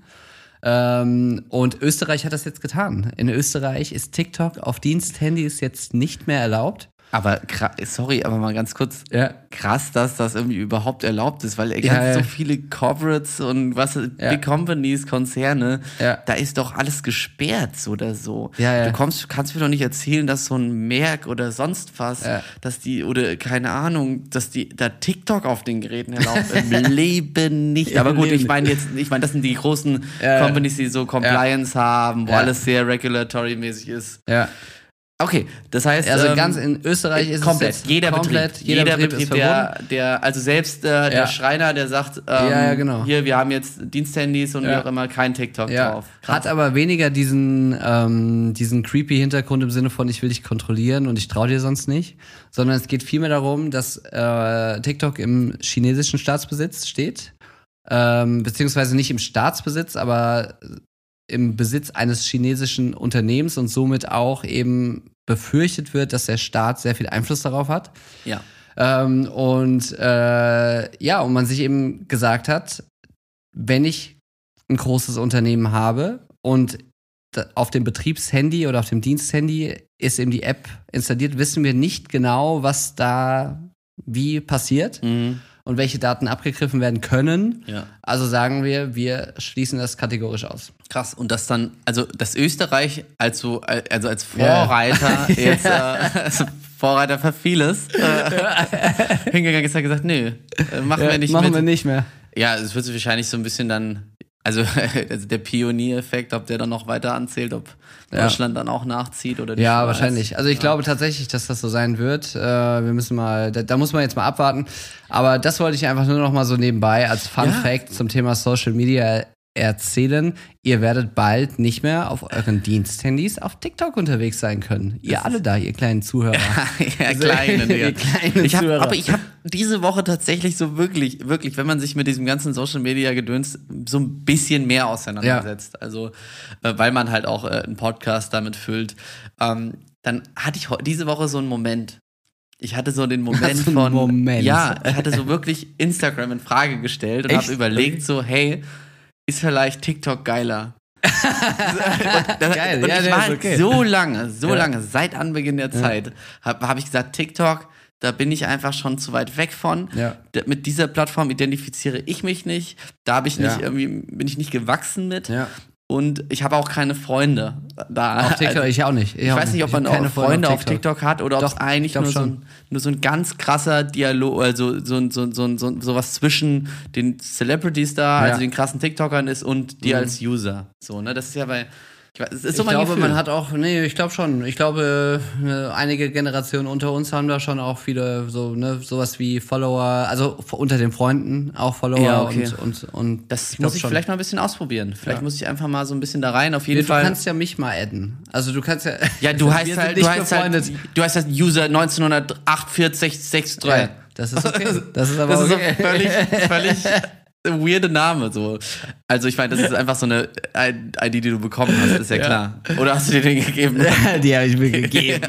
Ähm, und Österreich hat das jetzt getan. In Österreich ist TikTok auf Diensthandys jetzt nicht mehr erlaubt. Aber kra- sorry, aber mal ganz kurz. Ja. Krass, dass das irgendwie überhaupt erlaubt ist, weil ganz Ja, ja. so viele Corporates und was Ja. Big Companies, Konzerne, Ja. da ist doch alles gesperrt so oder so. Ja, ja. Du kommst, kannst mir doch nicht erzählen, dass so ein Merck oder sonst was, Ja. dass die oder keine Ahnung, dass die da TikTok auf den Geräten erlaubt. Im Leben nicht. Aber Im gut, Leben ich meine jetzt, ich meine, das sind die großen Ja, ja. Companies, die so Compliance haben, wo Ja. alles sehr regulatory-mäßig ist. Ja. Okay, das heißt, Also ähm, ganz in Österreich ist komplett, es jetzt jeder komplett, Betrieb, jeder, Betrieb, Betrieb ist verboten. der, der, also selbst äh, der Ja. Schreiner, der sagt, ähm, Ja, ja, genau. hier, wir haben jetzt Diensthandys und Ja. wie auch immer, kein TikTok Ja, drauf. Krass. hat aber weniger diesen, ähm, diesen creepy Hintergrund im Sinne von, ich will dich kontrollieren und ich traue dir sonst nicht, sondern es geht vielmehr darum, dass äh, TikTok im chinesischen Staatsbesitz steht, ähm, beziehungsweise nicht im Staatsbesitz, aber im Besitz eines chinesischen Unternehmens und somit auch eben befürchtet wird, dass der Staat sehr viel Einfluss darauf hat. Ja. Ähm, und äh, ja, und man sich eben gesagt hat, wenn ich ein großes Unternehmen habe und da- auf dem Betriebshandy oder auf dem Diensthandy ist eben die App installiert, wissen wir nicht genau, was da wie passiert Mhm. und welche Daten abgegriffen werden können. Ja. Also sagen wir, wir schließen das kategorisch aus. Krass. Und das dann, also das Österreich als so, also als Ja. Vorreiter, jetzt äh, als Vorreiter für vieles, äh, hingegangen ist, hat gesagt, nö, äh, machen wir nicht machen mit. wir nicht mehr. Ja, es wird sich wahrscheinlich so ein bisschen dann, also, also der Pioniereffekt, ob der dann noch weiter anzählt, ob Ja. Deutschland dann auch nachzieht oder die Ja, Schweiz. wahrscheinlich. Also ich Ja. glaube tatsächlich, dass das so sein wird. Äh, wir müssen mal, da, da muss man jetzt mal abwarten. Aber das wollte ich einfach nur noch mal so nebenbei als Fun Ja. Fact zum Thema Social Media erzählen. Ihr werdet bald nicht mehr auf euren Diensthandys auf TikTok unterwegs sein können. Ihr alle da, ihr kleinen Zuhörer. ja, Also, kleine, Digga. ihr kleinen ich hab, Zuhörer. aber ich habe diese Woche tatsächlich so wirklich, wirklich, wenn man sich mit diesem ganzen Social Media Gedöns so ein bisschen mehr auseinandersetzt, also äh, weil man halt auch äh, einen Podcast damit füllt, ähm, dann hatte ich heu- diese Woche so einen Moment. Ich hatte so den Moment So einen von, Moment. ja, ich hatte so wirklich Instagram in Frage gestellt und Echt? habe überlegt so, hey, ist vielleicht TikTok geiler? und, da, Geil, und ja, ich nee, war ist halt okay. so lange, so Ja. lange, seit Anbeginn der Zeit, habe hab ich gesagt, TikTok, da bin ich einfach schon zu weit weg von. Ja. D- Mit dieser Plattform identifiziere ich mich nicht. Da habe ich nicht Ja. irgendwie, bin ich nicht gewachsen mit. Ja. Und ich habe auch keine Freunde. da. Auf TikTok, also, ich auch nicht. Ich, ich auch weiß nicht, ob ich man auch Freunde auf TikTok. auf TikTok hat oder ob es eigentlich nur so, ein, nur so ein ganz krasser Dialog, also so, so, so, so, so was zwischen den Celebrities da, ja. also den krassen TikTokern ist und dir mhm. als User. So, ne? Das ist ja bei. Ich, weiß, es ist so ich glaube, Gefühl. Man hat auch, nee, ich glaube schon. Ich glaube, ne, einige Generationen unter uns haben da schon auch viele so, ne, sowas wie Follower, also unter den Freunden auch Follower ja, okay. und, und, und das ich muss ich schon. vielleicht mal ein bisschen ausprobieren. Vielleicht ja. muss ich einfach mal so ein bisschen da rein. Auf jeden ja, Fall. Du kannst ja mich mal adden. Also du kannst ja. Ja, du heißt halt, du heißt halt, du heißt halt User neunzehnhundertachtundvierzig sechs drei. Ja, das ist okay. Das ist aber das okay. ist so völlig, völlig. weirde Name, so. Also, ich meine, das ist einfach so eine I D, die du bekommen hast, ist ja, ja. klar. Oder hast du dir den gegeben? Die habe ich mir gegeben.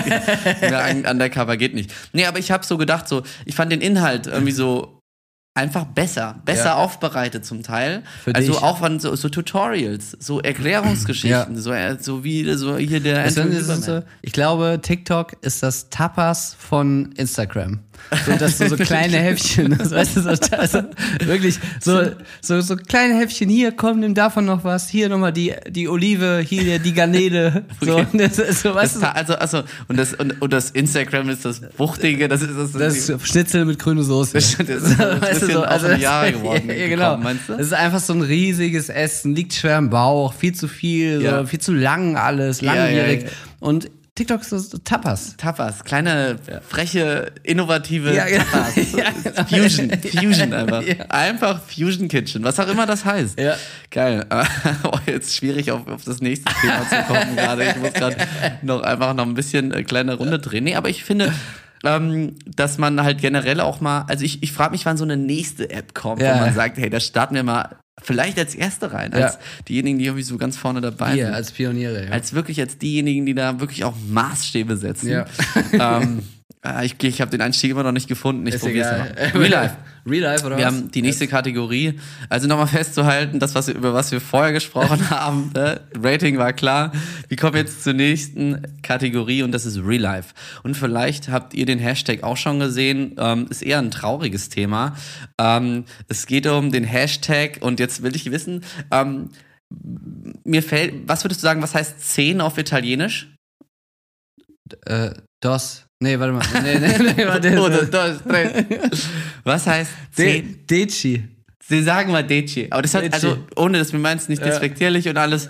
Ja, Undercover geht nicht. Nee, aber ich habe so gedacht, so, ich fand den Inhalt irgendwie so einfach besser, besser ja. aufbereitet zum Teil. Für also dich. Auch von so, so Tutorials, so Erklärungsgeschichten, ja. so, so wie so hier der so, ich glaube, TikTok ist das Tapas von Instagram. So, dass so, so kleine Häppchen, das, weißt du, so, also wirklich so, so, so kleine Häppchen, hier, komm, nimm davon noch was, hier nochmal die, die Olive, hier die Garnele, so, okay. das ist so, weißt das, du. Also, also, und das, und, und das Instagram ist das Wuchtige, das ist das, das ist Schnitzel mit grüne Soße. Das ist, das ist ein bisschen so, also, Jahre geworden. Ja, genau. Gekommen, meinst du? Das ist einfach so ein riesiges Essen, liegt schwer im Bauch, viel zu viel, ja. so, viel zu lang alles, langjährig. Ja, ja, ja. Und TikTok ist so Tapas. Tapas, kleine, freche, innovative ja, Tapas. Ja, genau. Fusion, Fusion einfach. Ja. Einfach Fusion Kitchen, was auch immer das heißt. Ja. Geil. Oh, jetzt schwierig auf, auf das nächste Thema zu kommen gerade. Ich muss gerade noch einfach noch ein bisschen eine kleine Runde drehen. Nee, aber ich finde, ähm, dass man halt generell auch mal, also ich, ich frage mich, wann so eine nächste App kommt, ja. wo man sagt, hey, da starten wir mal vielleicht als Erste rein, als ja. diejenigen, die irgendwie so ganz vorne dabei wir, sind. als Pioniere. Ja. Als wirklich als diejenigen, die da wirklich auch Maßstäbe setzen. Ja. ähm, ich ich habe den Einstieg immer noch nicht gefunden. Ich probiere es mal. Real Life. Real Life, oder wir was? haben die nächste Jetzt. Kategorie. Also nochmal festzuhalten, das, was wir, über was wir vorher gesprochen haben. Ne? Rating war klar. Wir kommen jetzt zur nächsten Kategorie und das ist Real Life. Und vielleicht habt ihr den Hashtag auch schon gesehen. Ähm, ist eher ein trauriges Thema. Ähm, es geht um den Hashtag und jetzt will ich wissen, ähm, mir fällt, was würdest du sagen, was heißt zehn auf Italienisch? Äh, dos. Nee, warte mal. Nee, nee, nee, warte. Oder dos, tres. Was heißt zehn? De- Deci. Sie sagen mal Deci. Aber das hat, Deci. Also, ohne dass wir meinen es nicht despektierlich und alles.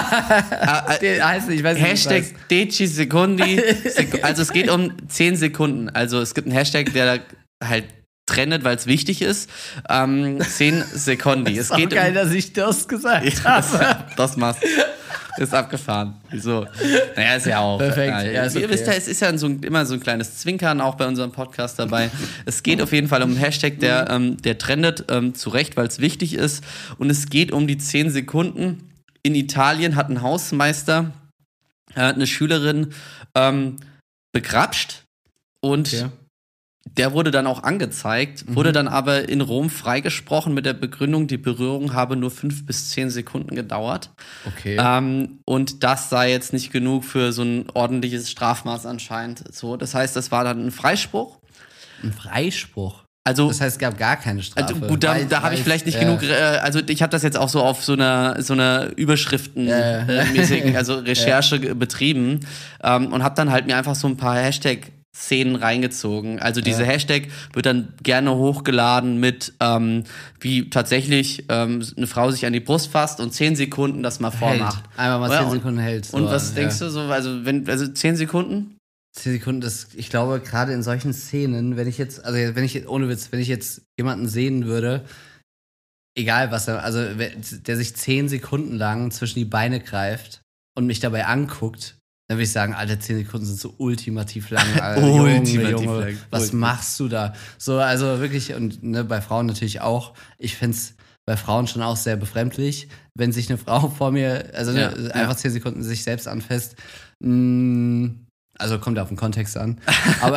äh, heißt, ich weiß nicht, Hashtag Deci Secondi. Also, es geht um zehn Sekunden. Also, es gibt einen Hashtag, der halt trennt, weil es wichtig ist. Ähm, zehn Sekunden. Es ist geht auch geil, um, dass ich das gesagt habe. Das machst ist abgefahren. Wieso? Naja, ist ja auch. Perfekt. Ja, ja, ist ihr okay. wisst ja, es ist ja so, immer so ein kleines Zwinkern auch bei unserem Podcast dabei. Es geht auf jeden Fall um einen Hashtag, der, ähm, der trendet, ähm, zu Recht, weil es wichtig ist. Und es geht um die zehn Sekunden. In Italien hat ein Hausmeister äh, eine Schülerin ähm, begrapscht und okay. Der wurde dann auch angezeigt, wurde mhm. dann aber in Rom freigesprochen mit der Begründung, die Berührung habe nur fünf bis zehn Sekunden gedauert. Okay. Ähm, und das sei jetzt nicht genug für so ein ordentliches Strafmaß anscheinend. So, das heißt, das war dann ein Freispruch. Ein Freispruch? Also, das heißt, es gab gar keine Strafe. Also gut, da, da habe ich vielleicht nicht äh, genug, äh, also ich habe das jetzt auch so auf so einer so einer Überschriftenmäßigen, äh, also Recherche äh. betrieben ähm, und habe dann halt mir einfach so ein paar Hashtag Szenen reingezogen. Also diese ja. Hashtag wird dann gerne hochgeladen mit, ähm, wie tatsächlich ähm, eine Frau sich an die Brust fasst und zehn Sekunden das mal vormacht. Einmal mal ja, zehn Sekunden hält. So. Und was ja. denkst du so? Also wenn, also zehn Sekunden? Zehn Sekunden, das, ich glaube, gerade in solchen Szenen, wenn ich jetzt, also wenn ich, ohne Witz, wenn ich jetzt jemanden sehen würde, egal was er, also der sich zehn Sekunden lang zwischen die Beine greift und mich dabei anguckt, dann würde ich sagen, Alter, zehn Sekunden sind so ultimativ lang. Alter, ultimativ Junge, Junge, lang. Was ultimativ. machst du da? So, also wirklich, und ne, bei Frauen natürlich auch. Ich finde es bei Frauen schon auch sehr befremdlich, wenn sich eine Frau vor mir, also ja, ne, einfach zehn Sekunden sich selbst anfasst. Mh, Also kommt ja auf den Kontext an. Aber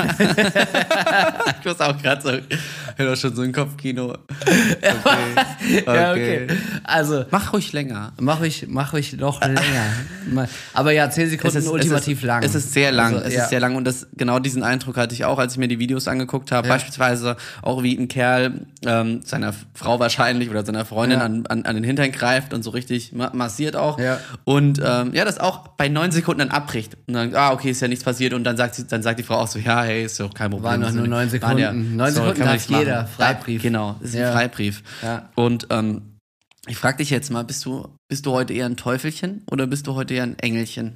ich muss auch gerade so, ich habe schon so ein Kopfkino. Okay. Okay. Ja, okay. Also mach ruhig länger. Mach ruhig, mach ruhig noch länger. Aber ja, zehn Sekunden es ist, ultimativ es ist, lang. Es ist sehr lang. Also, es ja. ist sehr lang und das genau diesen Eindruck hatte ich auch, als ich mir die Videos angeguckt habe. Ja. Beispielsweise auch wie ein Kerl ähm, seiner Frau wahrscheinlich oder seiner Freundin Ja. an, an, an den Hintern greift und so richtig ma- massiert auch. Ja. Und ähm, ja, das auch bei neun Sekunden dann abbricht. Und dann, ah, okay, ist ja nichts passiert. Und dann sagt sie, dann sagt die Frau auch so, ja, hey, ist doch kein Problem. Waren doch nur neun Sekunden. Ja, Neun so, Sekunden kann man darf nicht jeder. machen. Freibrief. Genau, ist ein Ja. Freibrief. Ja. Und ähm, ich frage dich jetzt mal, bist du, bist du heute eher ein Teufelchen oder bist du heute eher ein Engelchen?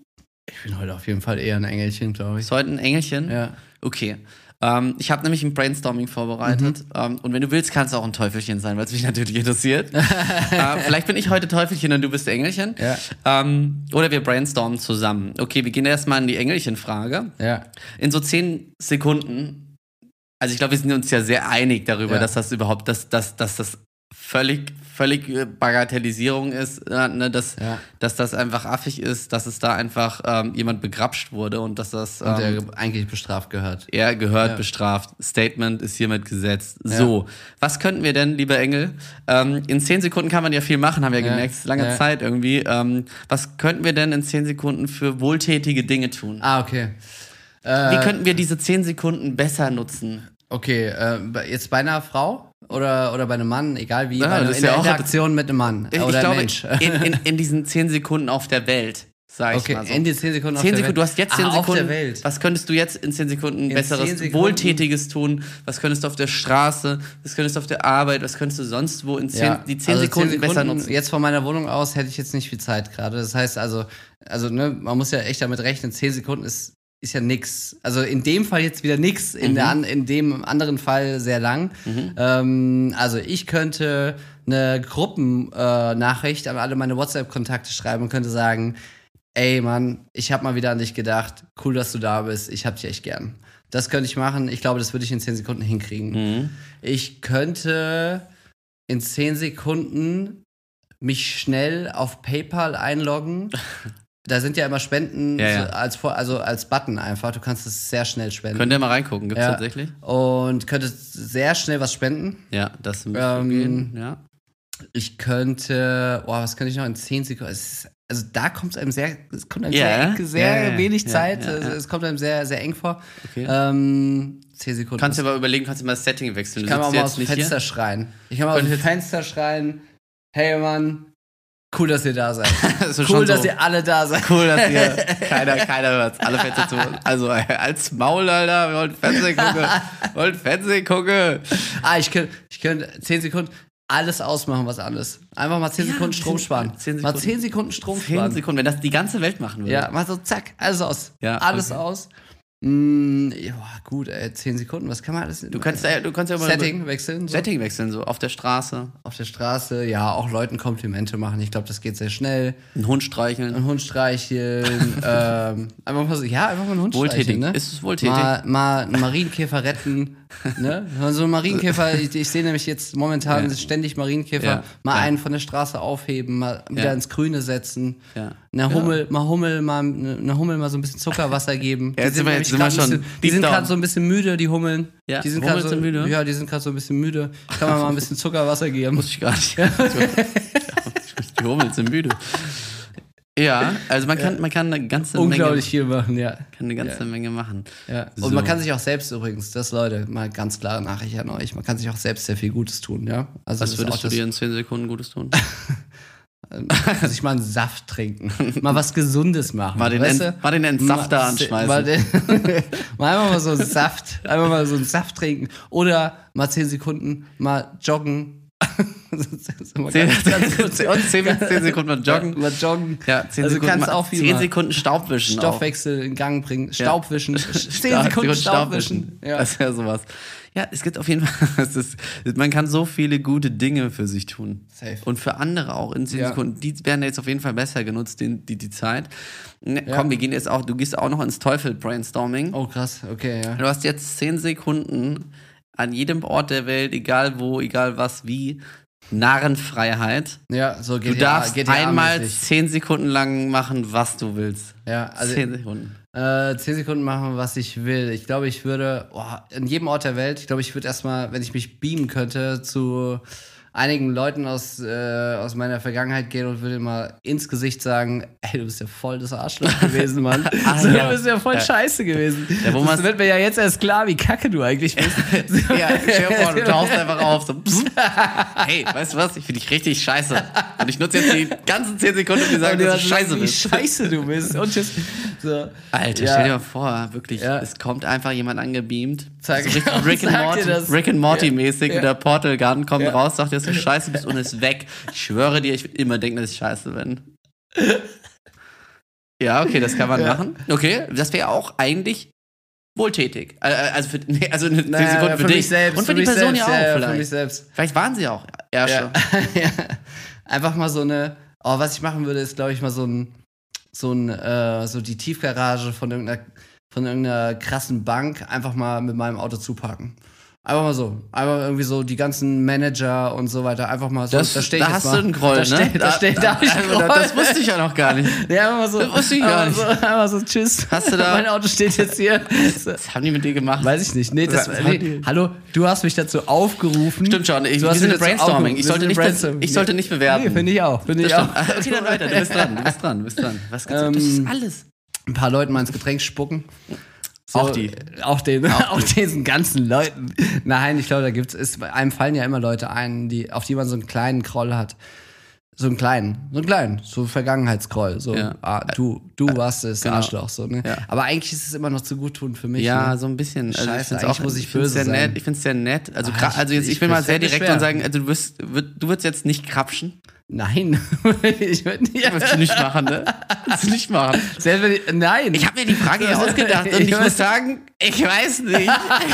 Ich bin heute auf jeden Fall eher ein Engelchen, glaube ich. Bist du heute ein Engelchen? Ja. Okay. Ähm, ich habe nämlich ein Brainstorming vorbereitet. Mhm. Ähm, und wenn du willst, kannst du auch ein Teufelchen sein, weil es mich natürlich interessiert. äh, vielleicht bin ich heute Teufelchen und du bist Engelchen. Ja. Ähm, oder wir brainstormen zusammen. Okay, wir gehen erstmal in die Engelchen-Frage. Ja. In so zehn Sekunden. Also ich glaube, wir sind uns ja sehr einig darüber, Ja. dass das überhaupt, dass, dass, dass das völlig, völlig äh, Bagatellisierung ist, äh, ne, dass, Ja. dass das einfach affig ist, dass es da einfach ähm, jemand begrapscht wurde und dass das Und ähm, der eigentlich bestraft gehört. er gehört Ja. bestraft. Statement ist hiermit gesetzt. Ja. So, was könnten wir denn, lieber Engel? Ähm, in zehn Sekunden kann man ja viel machen, haben wir ja Ja. gemerkt. Es ist lange Ja. Zeit irgendwie. Ähm, was könnten wir denn in zehn Sekunden für wohltätige Dinge tun? Ah, okay. Wie Äh, könnten wir diese zehn Sekunden besser nutzen? okay, äh, bei- jetzt bei einer Frau oder, oder bei einem Mann, egal wie, Ja, bei einer, das ist in der ja auch- Interaktion mit einem Mann Ich, oder ich einem glaube, Mensch. in, in, in diesen zehn Sekunden auf der Welt, sag ich Okay, mal so. in die zehn Sekunden auf Zehn der Sekunden, Welt. du hast jetzt zehn Ah, Sekunden. auf der Welt. Was könntest du jetzt in zehn Sekunden In besseres, zehn Sekunden? Wohltätiges tun? Was könntest du auf der Straße? Was könntest du auf der Arbeit? Was könntest du sonst wo in zehn, Ja, die zehn also Sekunden, besser nutzen? Jetzt von meiner Wohnung aus hätte ich jetzt nicht viel Zeit gerade. Das heißt also, also ne, man muss ja echt damit rechnen, zehn Sekunden ist, ist ja nix. Also in dem Fall jetzt wieder nix, in, Mhm. der, an- in dem anderen Fall sehr lang. Ähm, also ich könnte eine Gruppennachricht äh, Nachricht an alle meine WhatsApp-Kontakte schreiben und könnte sagen, ey Mann, ich habe mal wieder an dich gedacht, cool, dass du da bist, ich hab dich echt gern. Das könnte ich machen, ich glaube, das würde ich in zehn Sekunden hinkriegen. Mhm. Ich könnte in zehn Sekunden mich schnell auf PayPal einloggen. Da sind ja immer Spenden Ja, ja. So als, Vor- also als Button einfach. Du kannst es sehr schnell spenden. Könnt ihr mal reingucken, gibt's Ja. tatsächlich? Und könnte sehr schnell was spenden. Ja, das müsste Ähm, gehen, ja. Ich könnte, boah, was könnte ich noch in zehn Sekunden? Es ist, also da kommt es einem sehr, es kommt einem Ja, sehr, sehr ja, ja, wenig ja, Zeit. ja, ja. Es, es kommt einem sehr, sehr eng vor. Okay. Ähm, zehn Sekunden. Kannst du aber überlegen, kannst du mal das Setting wechseln. Ich Du kann auch sitzt mal jetzt aus dem nicht Fenster hier. schreien. Ich kann mal aus dem Könnt- Fenster schreien, hey Mann, cool, dass ihr da seid. Das ist Cool, schon dass so. ihr alle da seid. Cool, dass ihr keiner, keiner hört. Alle Fenster zu. Also äh, als Maul, Alter, wir wollen Fernsehen gucken. Wir wollen Fernsehen gucken. Ah, ich könnte ich könnt zehn Sekunden alles ausmachen, was alles. Einfach mal zehn Ja, Sekunden Strom zehn- sparen. zehn Mal Sekunden. zehn Sekunden Strom Zehn sparen. Sekunden, wenn das die ganze Welt machen würde. Ja, mal so zack, alles aus. Ja, alles okay. aus. Mm, ja, gut, ey, zehn Sekunden, was kann man alles? Du kannst, äh, du kannst ja mal Setting wechseln. So. Setting wechseln, so auf der Straße. Auf der Straße, ja, auch Leuten Komplimente machen. Ich glaube, das geht sehr schnell. Einen Hund streicheln. Einen Hund streicheln, ähm, einfach mal so, ja, einfach mal einen Hund Wohltätig. streicheln, ne? Ist es wohltätig? Mal, mal einen Marienkäfer retten, ne? So einen Marienkäfer, ich, ich sehe nämlich jetzt momentan Ja. ständig Marienkäfer, Ja. mal Ja. einen von der Straße aufheben, mal wieder Ja. ins Grüne setzen. Ja. Eine Hummel, mal Hummel, mal eine Hummel mal so ein bisschen Zuckerwasser geben. Ja, jetzt sind wir- nämlich jetzt sind wir grad ein schon bisschen, die deep sind down. gerade so ein bisschen müde, die Hummeln. Ja, die sind Hummeln gerade so, sind müde? Ja, die sind gerade so ein bisschen müde. Kann man mal ein bisschen Zuckerwasser geben. Muss ich gar nicht. Die Hummel sind müde. Ja, also man kann, man kann eine ganze Unglaublich Menge, viel machen, ja. kann eine ganze Ja. Menge machen. Ja. Und So. man kann sich auch selbst übrigens, das Leute, mal ganz klare Nachricht an euch, man kann sich auch selbst sehr viel Gutes tun, ja. Also das Was ist würdest auch du das, dir in zehn Sekunden Gutes tun? sich mal einen Saft trinken, mal was Gesundes machen, Mal den, weißt Ent, du? mal den Entsafter Mal- anschmeißen. Mal, den, mal einfach mal so einen Saft, einfach mal so einen Saft trinken oder mal zehn Sekunden mal joggen. mal Zehn, ganz, ganz kurz. und zehn, zehn Sekunden mal joggen. Mal joggen. Ja, zehn Also Sekunden, kannst mal- auch viel zehn machen. Sekunden Staubwischen. Stoffwechsel in Gang bringen, Ja. Staubwischen, zehn Sekunden Staubwischen. Ja. Das ist ja sowas. Ja, es gibt auf jeden Fall, es ist, man kann so viele gute Dinge für sich tun. Safe. Und für andere auch in zehn Ja. Sekunden. Die werden jetzt auf jeden Fall besser genutzt, die, die, die Zeit. Ne, Ja. Komm, wir gehen jetzt auch, du gehst auch noch ins Teufel-Brainstorming. Oh krass, okay, ja. Du hast jetzt zehn Sekunden an jedem Ort der Welt, egal wo, egal was, wie, Narrenfreiheit. Ja, so G T A. Du darfst G T A einmal mäßig. zehn Sekunden lang machen, was du willst. Ja, also zehn Sekunden. Äh, zehn Sekunden machen, was ich will. Ich glaube, ich würde, oh, in jedem Ort der Welt, ich glaube, ich würde erstmal, wenn ich mich beamen könnte, zu einigen Leuten aus, äh, aus meiner Vergangenheit gehen und würde mal ins Gesicht sagen, ey, du bist ja voll das Arschloch gewesen, Mann. ah, so, ja. Du bist ja voll ja. scheiße gewesen. Ja, wo das wird mir ja jetzt erst klar, wie kacke du eigentlich bist. So. Ja, stell dir vor, du tauchst einfach auf. So, hey, weißt du was? Ich finde dich richtig scheiße. Und ich nutze jetzt die ganzen zehn Sekunden, um dir sagen, dass du scheiße wie bist. Wie scheiße du bist. Und tschüss. So. Alter, Ja. stell dir mal vor, wirklich, Ja. es kommt einfach jemand angebeamt. Sag- so Rick, Rick, and sag dir Morty, das. Rick and Morty Ja. mäßig Ja. mit der Portal Gun, kommt Ja. raus, sagt, dass du scheiße bist und ist weg. Ich schwöre dir, ich will immer denken, dass ich scheiße bin. Ja, okay, das kann man Ja. machen. Okay, das wäre auch eigentlich wohltätig. Äh, Also für, nee, also eine Naja, zehn Sekunden für, für dich. mich selbst. Und für, für die mich Person selbst, ja auch ja, vielleicht. Für mich selbst. Vielleicht waren sie auch Ärsche. Ja. ja. Einfach mal so eine, oh, was ich machen würde, ist, glaube ich, mal so ein, so ein, äh, so die Tiefgarage von irgendeiner, von irgendeiner krassen Bank einfach mal mit meinem Auto zuparken. Einfach mal so. Einfach irgendwie so die ganzen Manager und so weiter. Einfach mal so. Das, da steh da ich hast jetzt du mal. einen Groll, da ne? Steh, da steh, da hab ich einen also, Groll. das wusste ich ja noch gar nicht. Ja, einfach mal so. Das wusste ich gar einfach nicht. So, einfach so, tschüss. Hast du da- Mein Auto steht jetzt hier. So. Was haben die mit dir gemacht? Weiß ich nicht. Nee, das, Was haben nee, die- hallo, du hast mich dazu aufgerufen. Stimmt schon, ich, Du wir hast sind mich eine dazu Brainstorming. aufgerufen. Ich Wir sollte, sind nicht, eine das, Brainstorming. ich sollte nicht bewerten. Nee, finde ich auch. Finde Das ich auch. stimmt. Okay, dann weiter. Du bist dran. Du bist dran. Du bist dran. Was gibt's? Das ist Ähm, alles. Ein paar Leuten mal ins Getränk spucken. So, Auch die. Auch, den, auch, diesen ganzen Leuten. Nein, ich glaube, da gibt's, ist, einem fallen ja immer Leute ein, die, auf die man so einen kleinen Kroll hat. So einen kleinen, so einen kleinen, so Vergangenheitskroll. So, Ja. ah, du, du warst das Genau. Arschloch. So, ne? Ja. Aber eigentlich ist es immer noch zu gut tun für mich. Ja, ne? so ein bisschen. Also Scheiße, ich find's eigentlich auch, muss ich ich find's böse sehr sein. nett. Ich finde es sehr nett. Also, Ah, gra- ich- also jetzt, ich, ich bin mal find's sehr sehr direkt schwer. und sagen, also du wirst, du würdest jetzt nicht krapschen. Nein. ich würde nicht. Das wirst du nicht machen, ne? Das wirst du nicht machen. Selbst wenn ich, nein. Ich habe mir die Frage ja ausgedacht und ich muss sagen, ich weiß nicht.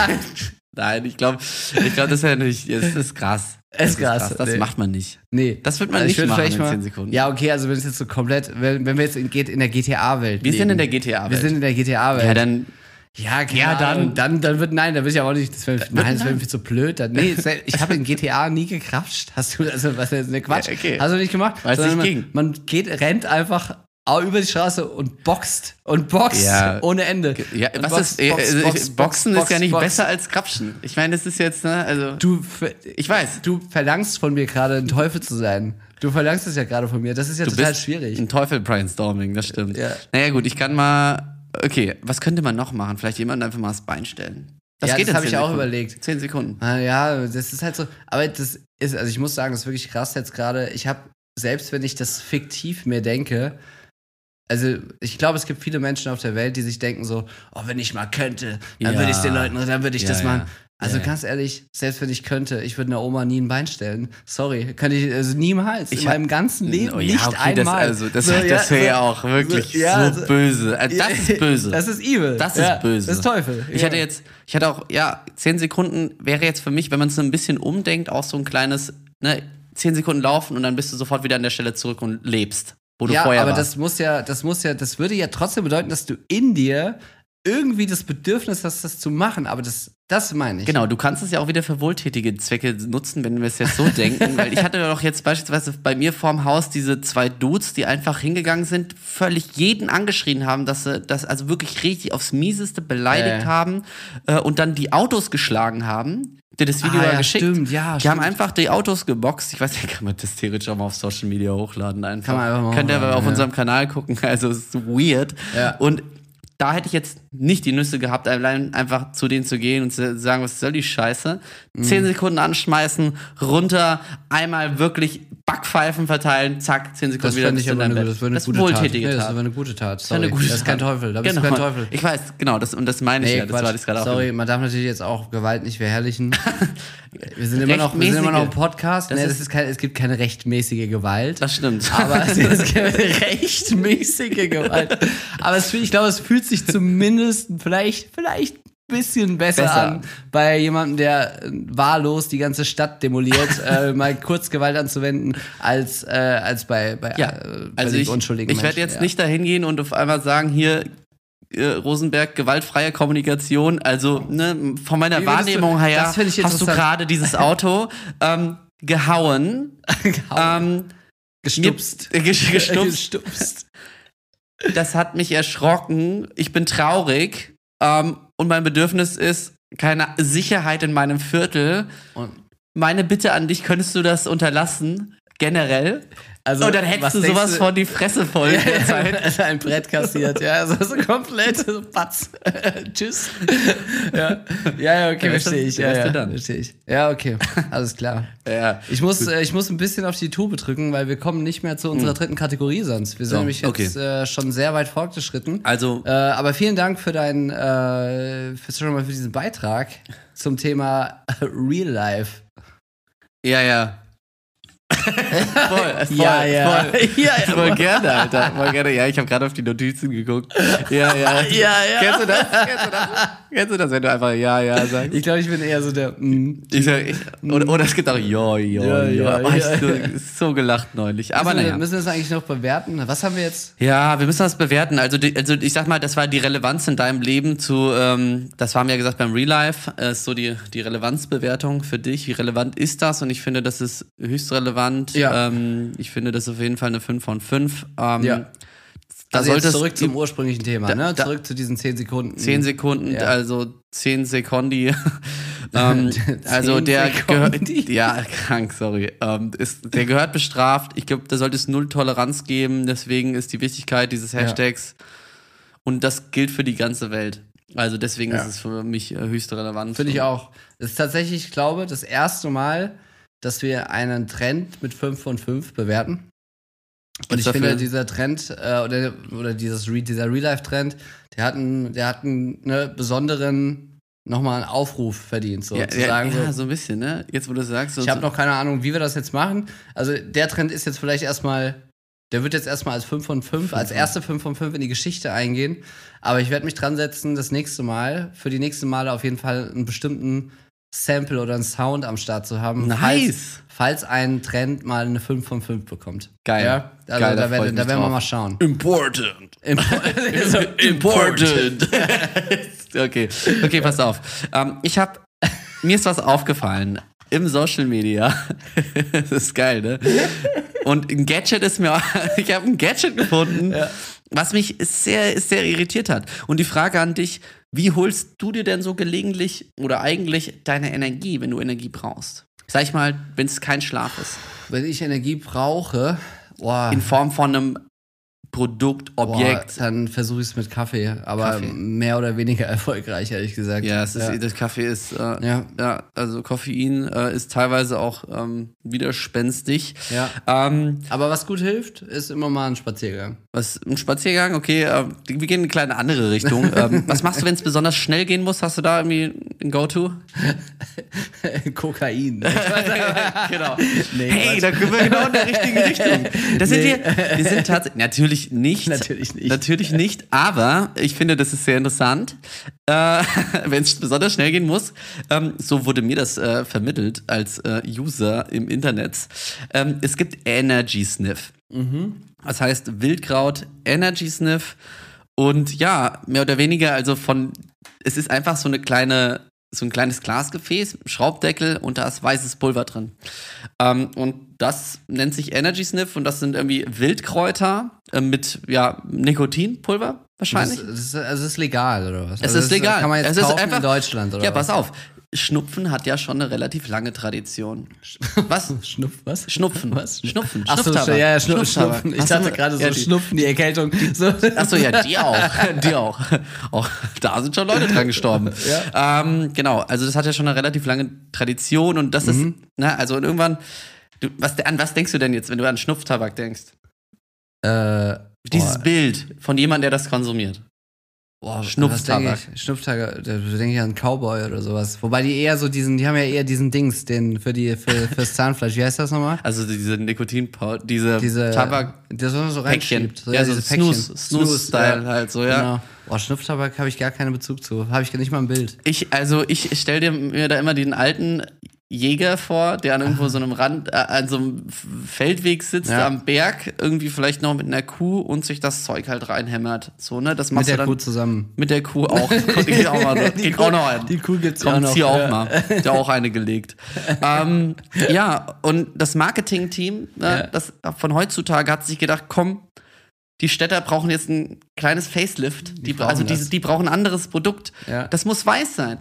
Nein, ich glaube, ich glaube, das ist ja nicht, das ist krass. Es ist krass, Das nee. macht man nicht. Nee. Das wird man Also ich nicht würd machen vielleicht in mal, zehn Sekunden. Ja, okay, also wenn es jetzt so komplett, wenn, wenn wir jetzt in, in der G T A-Welt Wir leben. sind in der G T A-Welt. Wir sind in der G T A-Welt. Ja, dann, Ja, keine Ja, dann- Ahnung. dann, dann wird, nein, da will ich aber auch nicht, das wär, nein, das wäre mir zu blöd. Dann, nee, das- ich habe in G T A nie gekrapscht. Hast du, also, was ist denn Quatsch? Ja, okay. Hast du nicht gemacht? Weil's Sondern nicht man, ging. man geht, rennt einfach au- über die Straße und boxt. Und boxt Ja. ohne Ende. ja, Und was boxt, ist, äh, boxt, also, boxt, Boxen boxt, ist ja nicht boxt. besser als Krapschen. Ich meine, das ist jetzt, ne, also, Du, ver- ich weiß. du verlangst von mir gerade, ein Teufel zu sein. Du verlangst es ja gerade von mir. Das ist ja Du total bist schwierig. ein Teufel Brainstorming, das stimmt. Ja. Naja, gut, ich kann mal, okay, was könnte man noch machen? Vielleicht jemanden einfach mal das Bein stellen. Ja, geht das in habe zehn ich auch Sekunden. überlegt. Zehn Sekunden. Ah, ja, das ist halt so. Aber das ist, also ich muss sagen, das ist wirklich krass jetzt gerade. Ich habe, selbst wenn ich das fiktiv mir denke, also ich glaube, es gibt viele Menschen auf der Welt, die sich denken so, oh, wenn ich mal könnte, dann Ja. würde ich den Leuten, dann würde ich Ja, das ja. machen. Also Ja, ja. ganz ehrlich, selbst wenn ich könnte, ich würde einer Oma nie ein Bein stellen. Sorry, könnte ich also niemals Ich in hab- meinem ganzen Leben Oh ja, nicht okay, einmal. Das, also, das, So, das ja, wäre ja so- auch wirklich so, ja, so so- böse. Also, das ist böse. Das ist evil. Das Ja, ist böse. Das ist Teufel. Ich Ja. hatte jetzt, ich hatte auch, ja, zehn Sekunden wäre jetzt für mich, wenn man es so ein bisschen umdenkt, auch so ein kleines, ne, zehn Sekunden laufen und dann bist du sofort wieder an der Stelle zurück und lebst, wo du ja, vorher aber warst. das muss ja, das muss ja, das würde ja trotzdem bedeuten, dass du in dir irgendwie das Bedürfnis hast, das zu machen. Aber das, das meine ich. Genau, du kannst es ja auch wieder für wohltätige Zwecke nutzen, wenn wir es jetzt so denken. Weil ich hatte doch jetzt beispielsweise bei mir vorm Haus diese zwei Dudes, die einfach hingegangen sind, völlig jeden angeschrien haben, dass sie das also wirklich richtig aufs Mieseste beleidigt Äh. haben äh, und dann die Autos geschlagen haben. Dir das Video Ah, ja ja, geschickt. stimmt, ja, Die stimmt. haben einfach die Autos geboxt. Ich weiß nicht, kann man das theoretisch auch mal auf Social Media hochladen einfach. Kann man einfach mal Könnt ihr aber hochladen, auf ja. unserem Kanal gucken. Also es ist weird. Ja. Und da hätte ich jetzt nicht die Nüsse gehabt, allein einfach zu denen zu gehen und zu sagen, was soll die Scheiße? Mhm. Zehn Sekunden anschmeißen, runter, einmal wirklich Backpfeifen verteilen, zack, zehn Sekunden Das wieder fände ich bist du aber in eine, deinem das Bett. wäre eine Das ist gute eine Tat. wohltätige Nee, das Tat. wäre eine gute Tat. Das ist eine Sorry. gute Das ist kein Tat. Teufel. Da bist Genau. du kein Teufel. Ich weiß, genau, das, und das meine ich Nee, ja. Das Quatsch. war das gerade auch. Sorry, man darf natürlich jetzt auch Gewalt nicht verherrlichen. Wir sind immer noch, wir sind immer noch ein Podcast. Das Nee, ist- das ist kein, es gibt keine rechtmäßige Gewalt. Das stimmt. Aber es ist keine rechtmäßige Gewalt. Aber es, ich glaube, es fühlt sich zumindest vielleicht, vielleicht ein bisschen besser, Besser. an, bei jemandem, der äh, wahllos die ganze Stadt demoliert, äh, mal kurz Gewalt anzuwenden, als, äh, als bei, bei Ja, äh, also völlig ich, unschuldigen ich werde Menschen, jetzt ja. nicht dahin gehen und auf einmal sagen, hier, äh, Rosenberg, gewaltfreie Kommunikation, also ne, von meiner Wie würdest du- Wahrnehmung her das finde ich hast du interessant. gerade dieses Auto ähm, gehauen, ähm, Gestupst. mir- äh, ges- gestupst. Gestupst. Das hat mich erschrocken, ich bin traurig ähm, und mein Bedürfnis ist keine Sicherheit in meinem Viertel. Und meine Bitte an dich, könntest du das unterlassen? Generell? Also, und dann hättest du sowas du? von die Fresse voll. Ja, ja, Zeit. Also ein Brett kassiert, ja, also so komplett, so patz. Tschüss. Ja, ja, ja okay, ja, verstehe ich. Ja, ja, dann? verstehe ich. Ja, okay, alles klar. Ja, ich muss, äh, ich muss ein bisschen auf die Tube drücken, weil wir kommen nicht mehr zu unserer dritten Kategorie sonst. Wir sind so, nämlich jetzt okay. äh, schon sehr weit fortgeschritten. Also, äh, aber vielen Dank für deinen, äh, für, schon mal für diesen Beitrag zum Thema Real Life. Ja, ja. voll, voll, ja, ja. Voll, ja, ja. Voll gerne, Alter. Voll gerne. Ja, ich habe gerade auf die Notizen geguckt. Ja, ja. ja, ja. Kennst du das? Kennst du das? Kennst du das, wenn du einfach ja, ja sagst? Ich glaube, ich bin eher so der mm, ich sag, ich, oder, oder es gibt auch jo, jo, ja, jo. Ja, oh, ich ja, so, ja. so gelacht neulich. Aber müssen, naja. wir, müssen wir das eigentlich noch bewerten? Was haben wir jetzt? Ja, wir müssen das bewerten. Also, die, also ich sag mal, das war die Relevanz in deinem Leben zu, ähm, das haben wir ja gesagt beim Real Life, äh, ist so die, die Relevanzbewertung für dich. Wie relevant ist das? Und ich finde, das ist höchst relevant. Ja. Ähm, ich finde, das ist auf jeden Fall eine fünf von fünf. Ähm, ja. Da also jetzt zurück zum ursprünglichen Thema, da, ne? Da, zurück zu diesen zehn Sekunden. zehn Sekunden, ja. also zehn Sekundi. ähm, also der gehört, ja, krank, sorry. Ähm, ist, der gehört bestraft. Ich glaube, da sollte es null Toleranz geben. Deswegen ist die Wichtigkeit dieses Hashtags. Ja. Und das gilt für die ganze Welt. Also deswegen ja. ist es für mich höchst relevant. Finde ich auch. Es ist tatsächlich, ich glaube, das erste Mal, dass wir einen Trend mit fünf von fünf bewerten. Und ich dafür? finde, dieser Trend äh, oder, oder dieses Re- dieser Real-Life-Trend, der hat einen, der hat einen ne, besonderen nochmal einen Aufruf verdient. So, ja, zu ja, sagen, ja, so, so ein bisschen, ne? Jetzt, wo du sagst. So, ich habe noch keine Ahnung, wie wir das jetzt machen. Also der Trend ist jetzt vielleicht erstmal, der wird jetzt erstmal als fünf von fünf, als erste fünf von fünf in die Geschichte eingehen. Aber ich werde mich dran setzen, das nächste Mal, für die nächsten Male auf jeden Fall einen bestimmten Sample oder einen Sound am Start zu haben. Nice! Falls, falls ein Trend mal eine fünf von fünf bekommt. Geil. Ja? Also Geil, da, da werden, da werden wir mal schauen. Important. Impor- Important. okay, okay, pass auf. Ähm, ich habe, mir ist was aufgefallen im Social Media. Das ist geil, ne? Und ein Gadget ist mir, ich habe ein Gadget gefunden, ja. was mich sehr, sehr irritiert hat. Und die Frage an dich, wie holst du dir denn so gelegentlich oder eigentlich deine Energie, wenn du Energie brauchst? Sag ich mal, wenn es kein Schlaf ist. Wenn ich Energie brauche, boah. In Form von einem Produkt, Objekt. Boah, dann versuche ich es mit Kaffee, aber Kaffee. mehr oder weniger erfolgreich, ehrlich gesagt. Ja, es ist, ja. das Kaffee ist, äh, ja. ja, also Koffein äh, ist teilweise auch ähm, widerspenstig. Ja. Ähm, aber was gut hilft, ist immer mal ein Spaziergang. Was, ein Spaziergang, okay, äh, wir gehen in eine kleine andere Richtung. ähm, was machst du, wenn es besonders schnell gehen muss? Hast du da irgendwie ein Go-To? Kokain. Genau. Nee, hey, da können wir genau in der richtigen Richtung. Das sind nee. wir, wir sind tatsächlich, natürlich nicht. Natürlich nicht. Natürlich nicht, aber ich finde, das ist sehr interessant, äh, wenn es besonders schnell gehen muss. Ähm, so wurde mir das äh, vermittelt als äh, User im Internet. Ähm, es gibt Energy Sniff. Mhm. Das heißt Wildkraut Energy Sniff. Und ja, mehr oder weniger, also von, es ist einfach so eine kleine, so ein kleines Glasgefäß, Schraubdeckel und da ist weißes Pulver drin. Ähm, und das nennt sich Energy Sniff und das sind irgendwie Wildkräuter äh, mit ja, Nikotinpulver wahrscheinlich. Das ist, also es ist legal oder was? Es also ist legal. Kann man jetzt es kaufen ist einfach, in Deutschland oder ja, was? pass auf. Schnupfen hat ja schon eine relativ lange Tradition. Was? Schnupf, was? Schnupfen. Was? Schnupfen. Ach so, ja, ja, Schnu- Schnupfen. Ich dachte gerade so, ja, die, Schnupfen, die Erkältung. So. Ach so, ja, die auch. Die auch. auch. Da sind schon Leute dran gestorben. Ja. Ähm, genau, also das hat ja schon eine relativ lange Tradition und das mhm. ist, na, also irgendwann, du, was, an was denkst du denn jetzt, wenn du an Schnupftabak denkst? Äh, Dieses boah. Bild von jemandem, der das konsumiert. Boah, Schnupftabak. Schnupftabak, da denke ich an Cowboy oder sowas. Wobei die eher so diesen, die haben ja eher diesen Dings, den für die für, fürs Zahnfleisch. Wie heißt das nochmal? Also diese Nikotinpowder, diese, diese Tabak, das man so reinschiebt. So, ja, so Snooze, Snooze-Style halt so, ja. Genau. Boah, Schnupftabak habe ich gar keinen Bezug zu. Habe ich nicht mal ein Bild. Ich, also ich stell dir mir da immer den alten Jäger vor, der an irgendwo so einem Rand, äh, an so einem Feldweg sitzt, ja. am Berg, irgendwie vielleicht noch mit einer Kuh und sich das Zeug halt reinhämmert. So, ne? Das machst mit der du dann Kuh zusammen. Mit der Kuh auch. Geht auch mal so. Geht auch noch ein. Die Kuh gibt's Kommt auch noch. hier ja. auch mal. Der auch eine gelegt. ähm, ja, und das Marketing-Team, ne, ja. das von heutzutage hat sich gedacht, komm, die Städter brauchen jetzt ein kleines Facelift. Die, die also die, die, die brauchen ein anderes Produkt. Ja. Das muss weiß sein.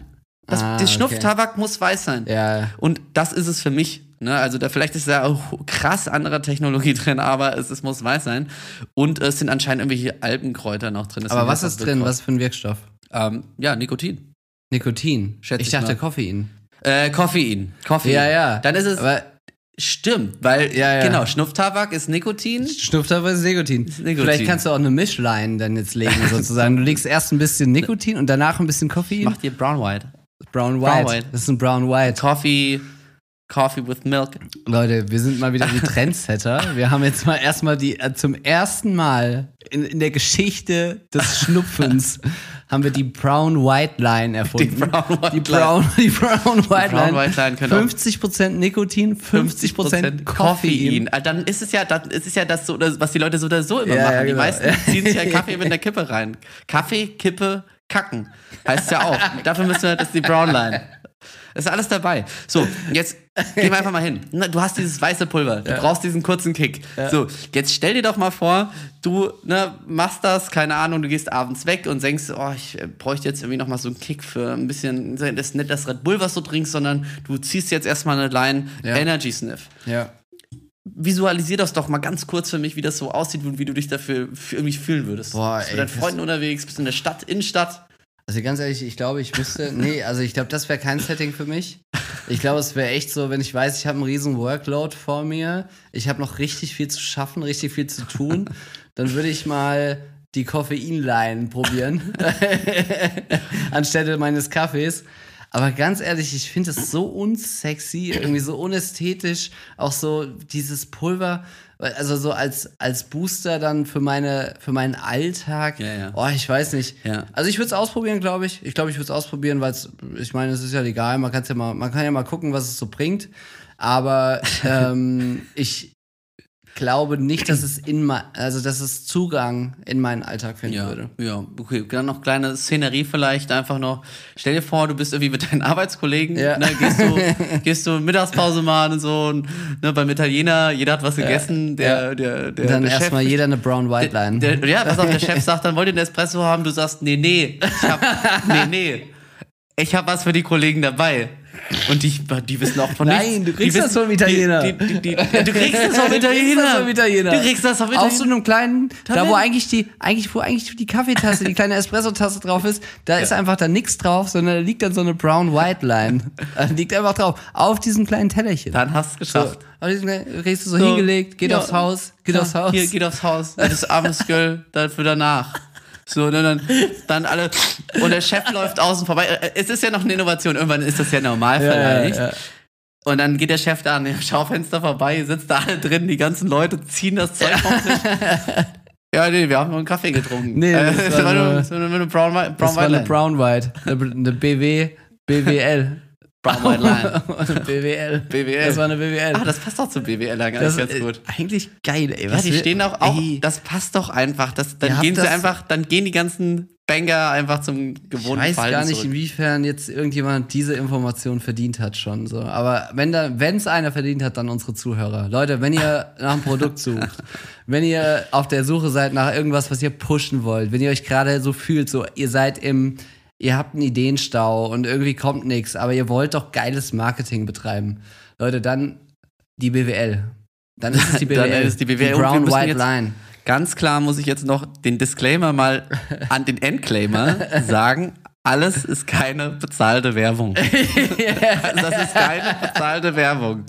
Das, Ah, der okay. Schnupftabak muss weiß sein. Ja. Und das ist es für mich. Ne? Also da vielleicht ist da auch krass andere Technologie drin, aber es, es muss weiß sein. Und es sind anscheinend irgendwelche Alpenkräuter noch drin. Aber was ist drin? Was für ein Wirkstoff? Ähm, ja, Nikotin. Nikotin. Schätze ich ich dachte mal. Koffein. Äh, Koffein. Koffein. Ja, ja. Dann ist es. Aber Stimmt, weil, Ja, ja. genau, Schnupftabak ist Nikotin. Schnupftabak ist Nikotin. Nikotin. Vielleicht kannst du auch eine Mischline dann jetzt legen, sozusagen. Du legst erst ein bisschen Nikotin und danach ein bisschen Koffein. Mach dir Brown White. Brown White. Brown White. Das ist ein Brown White. Coffee, Coffee with Milk. Leute, wir sind mal wieder die Trendsetter. Wir haben jetzt mal erstmal die, äh, zum ersten Mal in, in der Geschichte des Schnupfens haben wir die Brown White Line erfunden. Die Brown White die Brown, die Brown White Brown Line. White Line können auch fünfzig Prozent Nikotin, fünfzig Prozent Koffein. Ah, dann ist es ja, dann ist es ja das, so, das was die Leute so oder so immer Ja, machen. ja, Die genau. meisten ziehen sich ja Kaffee mit einer Kippe rein. Kaffee, Kippe, Kacken. Heißt ja auch. Dafür müssen wir, das ist die Brown Line. Das ist alles dabei. So, jetzt gehen wir einfach mal hin. Na, du hast dieses weiße Pulver. Du Ja. brauchst diesen kurzen Kick. Ja. So, jetzt stell dir doch mal vor, du ne, machst das, keine Ahnung, du gehst abends weg und denkst, oh, ich äh, bräuchte jetzt irgendwie noch mal so einen Kick für ein bisschen, das ist nicht das Red Bull, was du trinkst, sondern du ziehst jetzt erstmal eine Line Ja. Energy Sniff. Ja. Visualisier das doch mal ganz kurz für mich, wie das so aussieht und wie du dich dafür für irgendwie fühlen würdest. Boah, bist du ey, mit deinen Freunden unterwegs, bist du in der Stadt, Innenstadt. Also ganz ehrlich, ich glaube, ich müsste. Nee, also ich glaube, das wäre kein Setting für mich. Ich glaube, es wäre echt so, wenn ich weiß, ich habe einen riesen Workload vor mir, ich habe noch richtig viel zu schaffen, richtig viel zu tun, dann würde ich mal die Koffeinline probieren. Anstelle meines Kaffees. Aber ganz ehrlich, ich finde es so unsexy, irgendwie so unästhetisch, auch so dieses Pulver, also so als, als Booster dann für meine, für meinen Alltag. Ja, ja. Oh, ich weiß nicht. Ja. Also ich würde es ausprobieren, glaube ich. Ich glaube, ich würde es ausprobieren, weil es, ich meine, es ist ja legal, man kann's ja mal, man kann ja mal gucken, was es so bringt. Aber ähm, ich glaube nicht, dass es in mein, also dass es Zugang in meinen Alltag finden Ja, würde. ja, okay. Dann noch kleine Szenerie vielleicht einfach noch. Stell dir vor, du bist irgendwie mit deinen Arbeitskollegen, Ja. ne, gehst du, gehst du Mittagspause machen und so, und, ne, beim Italiener, jeder hat was gegessen, der, Ja. der, der, Und dann der Chef, erstmal jeder eine Brown White Line. der, ja, pass auf, der Chef sagt, dann wollt ihr einen Espresso haben, du sagst, nee, nee, ich hab, nee, nee, ich hab was für die Kollegen dabei. Und die, die wissen auch von Nein, nichts. du kriegst die das vom Italiener. Die, die, die, die, ja, du kriegst das vom Du kriegst Italiener. das vom Italiener. Du kriegst das vom Italiener. Auf so einem kleinen, da wo Talent. eigentlich die, eigentlich, wo eigentlich die Kaffeetasse, die kleine Espresso-Tasse drauf ist, da ist einfach da nichts drauf, sondern da liegt dann so eine Brown White Line. Da liegt einfach drauf. Auf diesem kleinen Tellerchen. Dann hast du es So, geschafft. auf diesem kleinen- kriegst du so, So, hingelegt, geht ja. aufs Haus, geht Ja, aufs Haus. Hier, geht aufs Haus. Das armes Girl, dann für danach. So, dann, dann, dann alle. Und der Chef läuft außen vorbei. Es ist ja noch eine Innovation. Irgendwann ist das ja normal Ja, ja, vielleicht. ja. Und dann geht der Chef da an dem Schaufenster vorbei, sitzt da alle drin, die ganzen Leute ziehen das Zeug vom Tisch. Ja, nee, wir haben nur einen Kaffee getrunken. Nee, das Äh, war war nur- nur, das war nur eine Brown, White- Brown Das war White eine Line. Brown White, eine, eine B W, B W L. Brown White Line. Eine B W L. B W L. Das war eine B W L. Ah, das passt doch zu B W L eigentlich das ganz ist gut. eigentlich geil, ey. Ja, Was die will- stehen auch, auch Ey, das passt doch einfach. Das, Ihr dann habt gehen sie das- einfach, dann gehen die ganzen Banger einfach zum ich gewohnten weiß Verhalten gar nicht, zurück. inwiefern jetzt irgendjemand diese Information verdient hat schon. So. Aber wenn da, wenn es einer verdient hat, dann unsere Zuhörer. Leute, wenn ihr nach einem Produkt sucht, wenn ihr auf der Suche seid nach irgendwas, was ihr pushen wollt, wenn ihr euch gerade so fühlt, so ihr seid im, ihr habt einen Ideenstau und irgendwie kommt nichts, aber ihr wollt doch geiles Marketing betreiben. Leute, dann die B W L. Dann ist es die B W L. Dann ist es die B W L. Und wir Brown müssen White jetzt- Line. Ganz klar muss ich jetzt noch den Disclaimer mal an den Endclaimer sagen. Alles ist keine bezahlte Werbung. Also das ist keine bezahlte Werbung.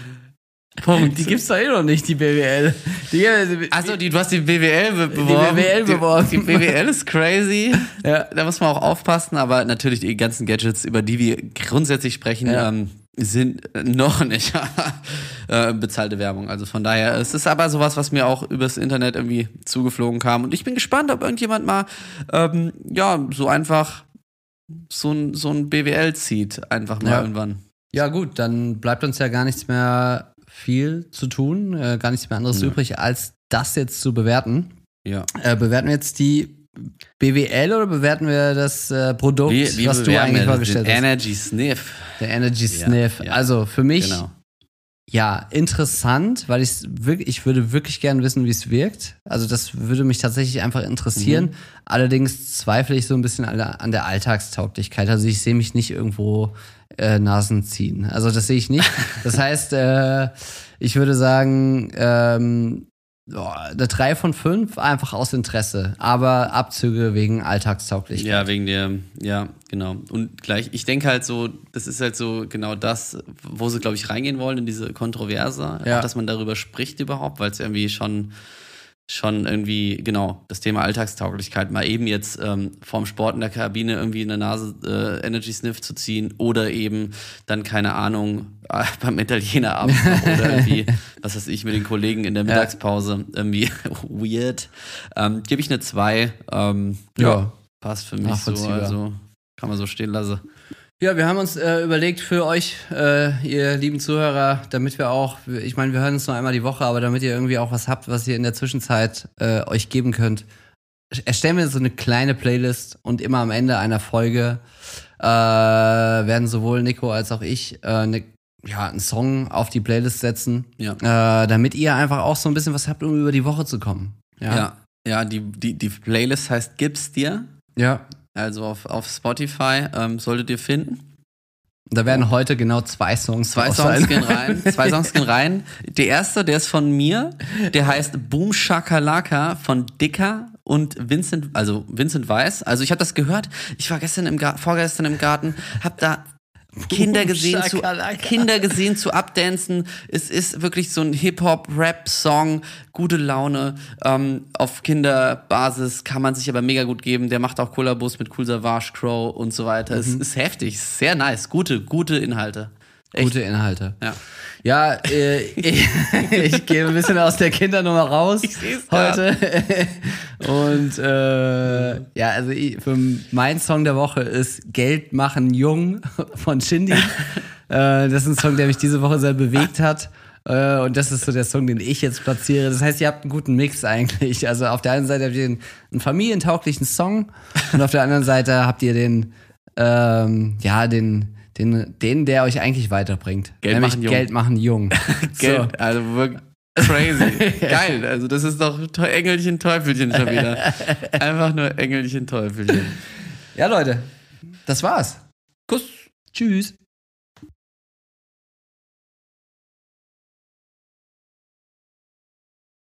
Punkt. Die gibt's doch eh noch nicht, die B W L. Die, die, Achso, die, du hast die B W L be beworben. B W L beworben. Die, die B W L ist crazy. Ja. Da muss man auch aufpassen, aber natürlich die ganzen Gadgets, über die wir grundsätzlich sprechen, Ja. ähm, sind noch nicht äh, bezahlte Werbung. Also von daher, es ist aber sowas, was mir auch übers Internet irgendwie zugeflogen kam. Und ich bin gespannt, ob irgendjemand mal ähm, ja, so einfach so ein, so ein B W L zieht, einfach mal Ja. irgendwann. Ja, gut, dann bleibt uns ja gar nichts mehr viel zu tun, äh, gar nichts mehr anderes Ja. übrig, als das jetzt zu bewerten. Ja. Äh, bewerten wir jetzt die B W L oder bewerten wir das äh, Produkt, was du eigentlich vorgestellt hast? Energy Sniff. Der Energy Ja, Sniff. ja. Also für mich Genau. Ja, interessant, weil ich wirklich, ich würde wirklich gerne wissen, wie es wirkt. Also das würde mich tatsächlich einfach interessieren. Mhm. Allerdings zweifle ich so ein bisschen an der Alltagstauglichkeit. Also ich sehe mich nicht irgendwo äh, Nasen ziehen. Also das sehe ich nicht. Das heißt, äh, ich würde sagen, ähm, oh, eine drei von fünf einfach aus Interesse. Aber Abzüge wegen Alltagstauglichkeit. Ja, wegen der, ja, genau. Und gleich, ich denke halt so, das ist halt so genau das, wo sie, glaube ich, reingehen wollen in diese Kontroverse. Ja. Auch, dass man darüber spricht überhaupt, weil es irgendwie schon, schon irgendwie, genau, das Thema Alltagstauglichkeit, mal eben jetzt ähm, vorm Sport in der Kabine irgendwie in der Nase äh, Energy Sniff zu ziehen oder eben dann, keine Ahnung, äh, beim Italiener abends oder irgendwie, was weiß ich, mit den Kollegen in der Mittagspause, ja. irgendwie weird. Ähm, Gebe ich eine zwei. Ähm, ja. ja, passt für mich so, also kann man so stehen lassen. Ja, wir haben uns äh, überlegt für euch, äh, ihr lieben Zuhörer, damit wir auch, ich meine, wir hören uns nur einmal die Woche, aber damit ihr irgendwie auch was habt, was ihr in der Zwischenzeit äh, euch geben könnt, erstellen wir so eine kleine Playlist und immer am Ende einer Folge äh, werden sowohl Nico als auch ich äh, ne, ja, einen Song auf die Playlist setzen, ja. äh, damit ihr einfach auch so ein bisschen was habt, um über die Woche zu kommen. Ja, ja, ja die, die, die Playlist heißt Gib's dir. Ja. Also auf, auf Spotify, ähm, solltet ihr finden. Da werden oh. heute genau zwei Songs Zwei Songs gehen rein. Zwei Songs gehen rein. Der erste, der ist von mir. Der heißt Boom Shakalaka von Dicker und Vincent, also Vincent Weiss. Also ich habe das gehört. Ich war gestern im Garten, vorgestern im Garten, hab da Kinder gesehen, zu, Kinder gesehen zu Updancen. Es ist wirklich so ein Hip-Hop-Rap-Song, gute Laune. Ähm, auf Kinderbasis kann man sich aber mega gut geben. Der macht auch Kollabos mit Cool Savage, Crow und so weiter. Mhm. Es ist heftig, sehr nice. Gute, gute Inhalte. Echt? Gute Inhalte. Ja. Ja, äh, ich, ich gehe ein bisschen aus der Kindernummer raus ich seh's heute. Und äh, ja, also ich, für mein Song der Woche ist Geld machen jung von Shindy. äh, das ist ein Song, der mich diese Woche sehr bewegt hat. Äh, und das ist so der Song, den ich jetzt platziere. Das heißt, ihr habt einen guten Mix eigentlich. Also auf der einen Seite habt ihr einen, einen familientauglichen Song und auf der anderen Seite habt ihr den, ähm, ja, den Den, den, der euch eigentlich weiterbringt. Geld nämlich machen jung. Geld machen jung. Geld, so. Also wirklich crazy. Geil. Also das ist doch Engelchen, Teufelchen schon wieder. Einfach nur Engelchen, Teufelchen. Ja, Leute. Das war's. Kuss. Tschüss.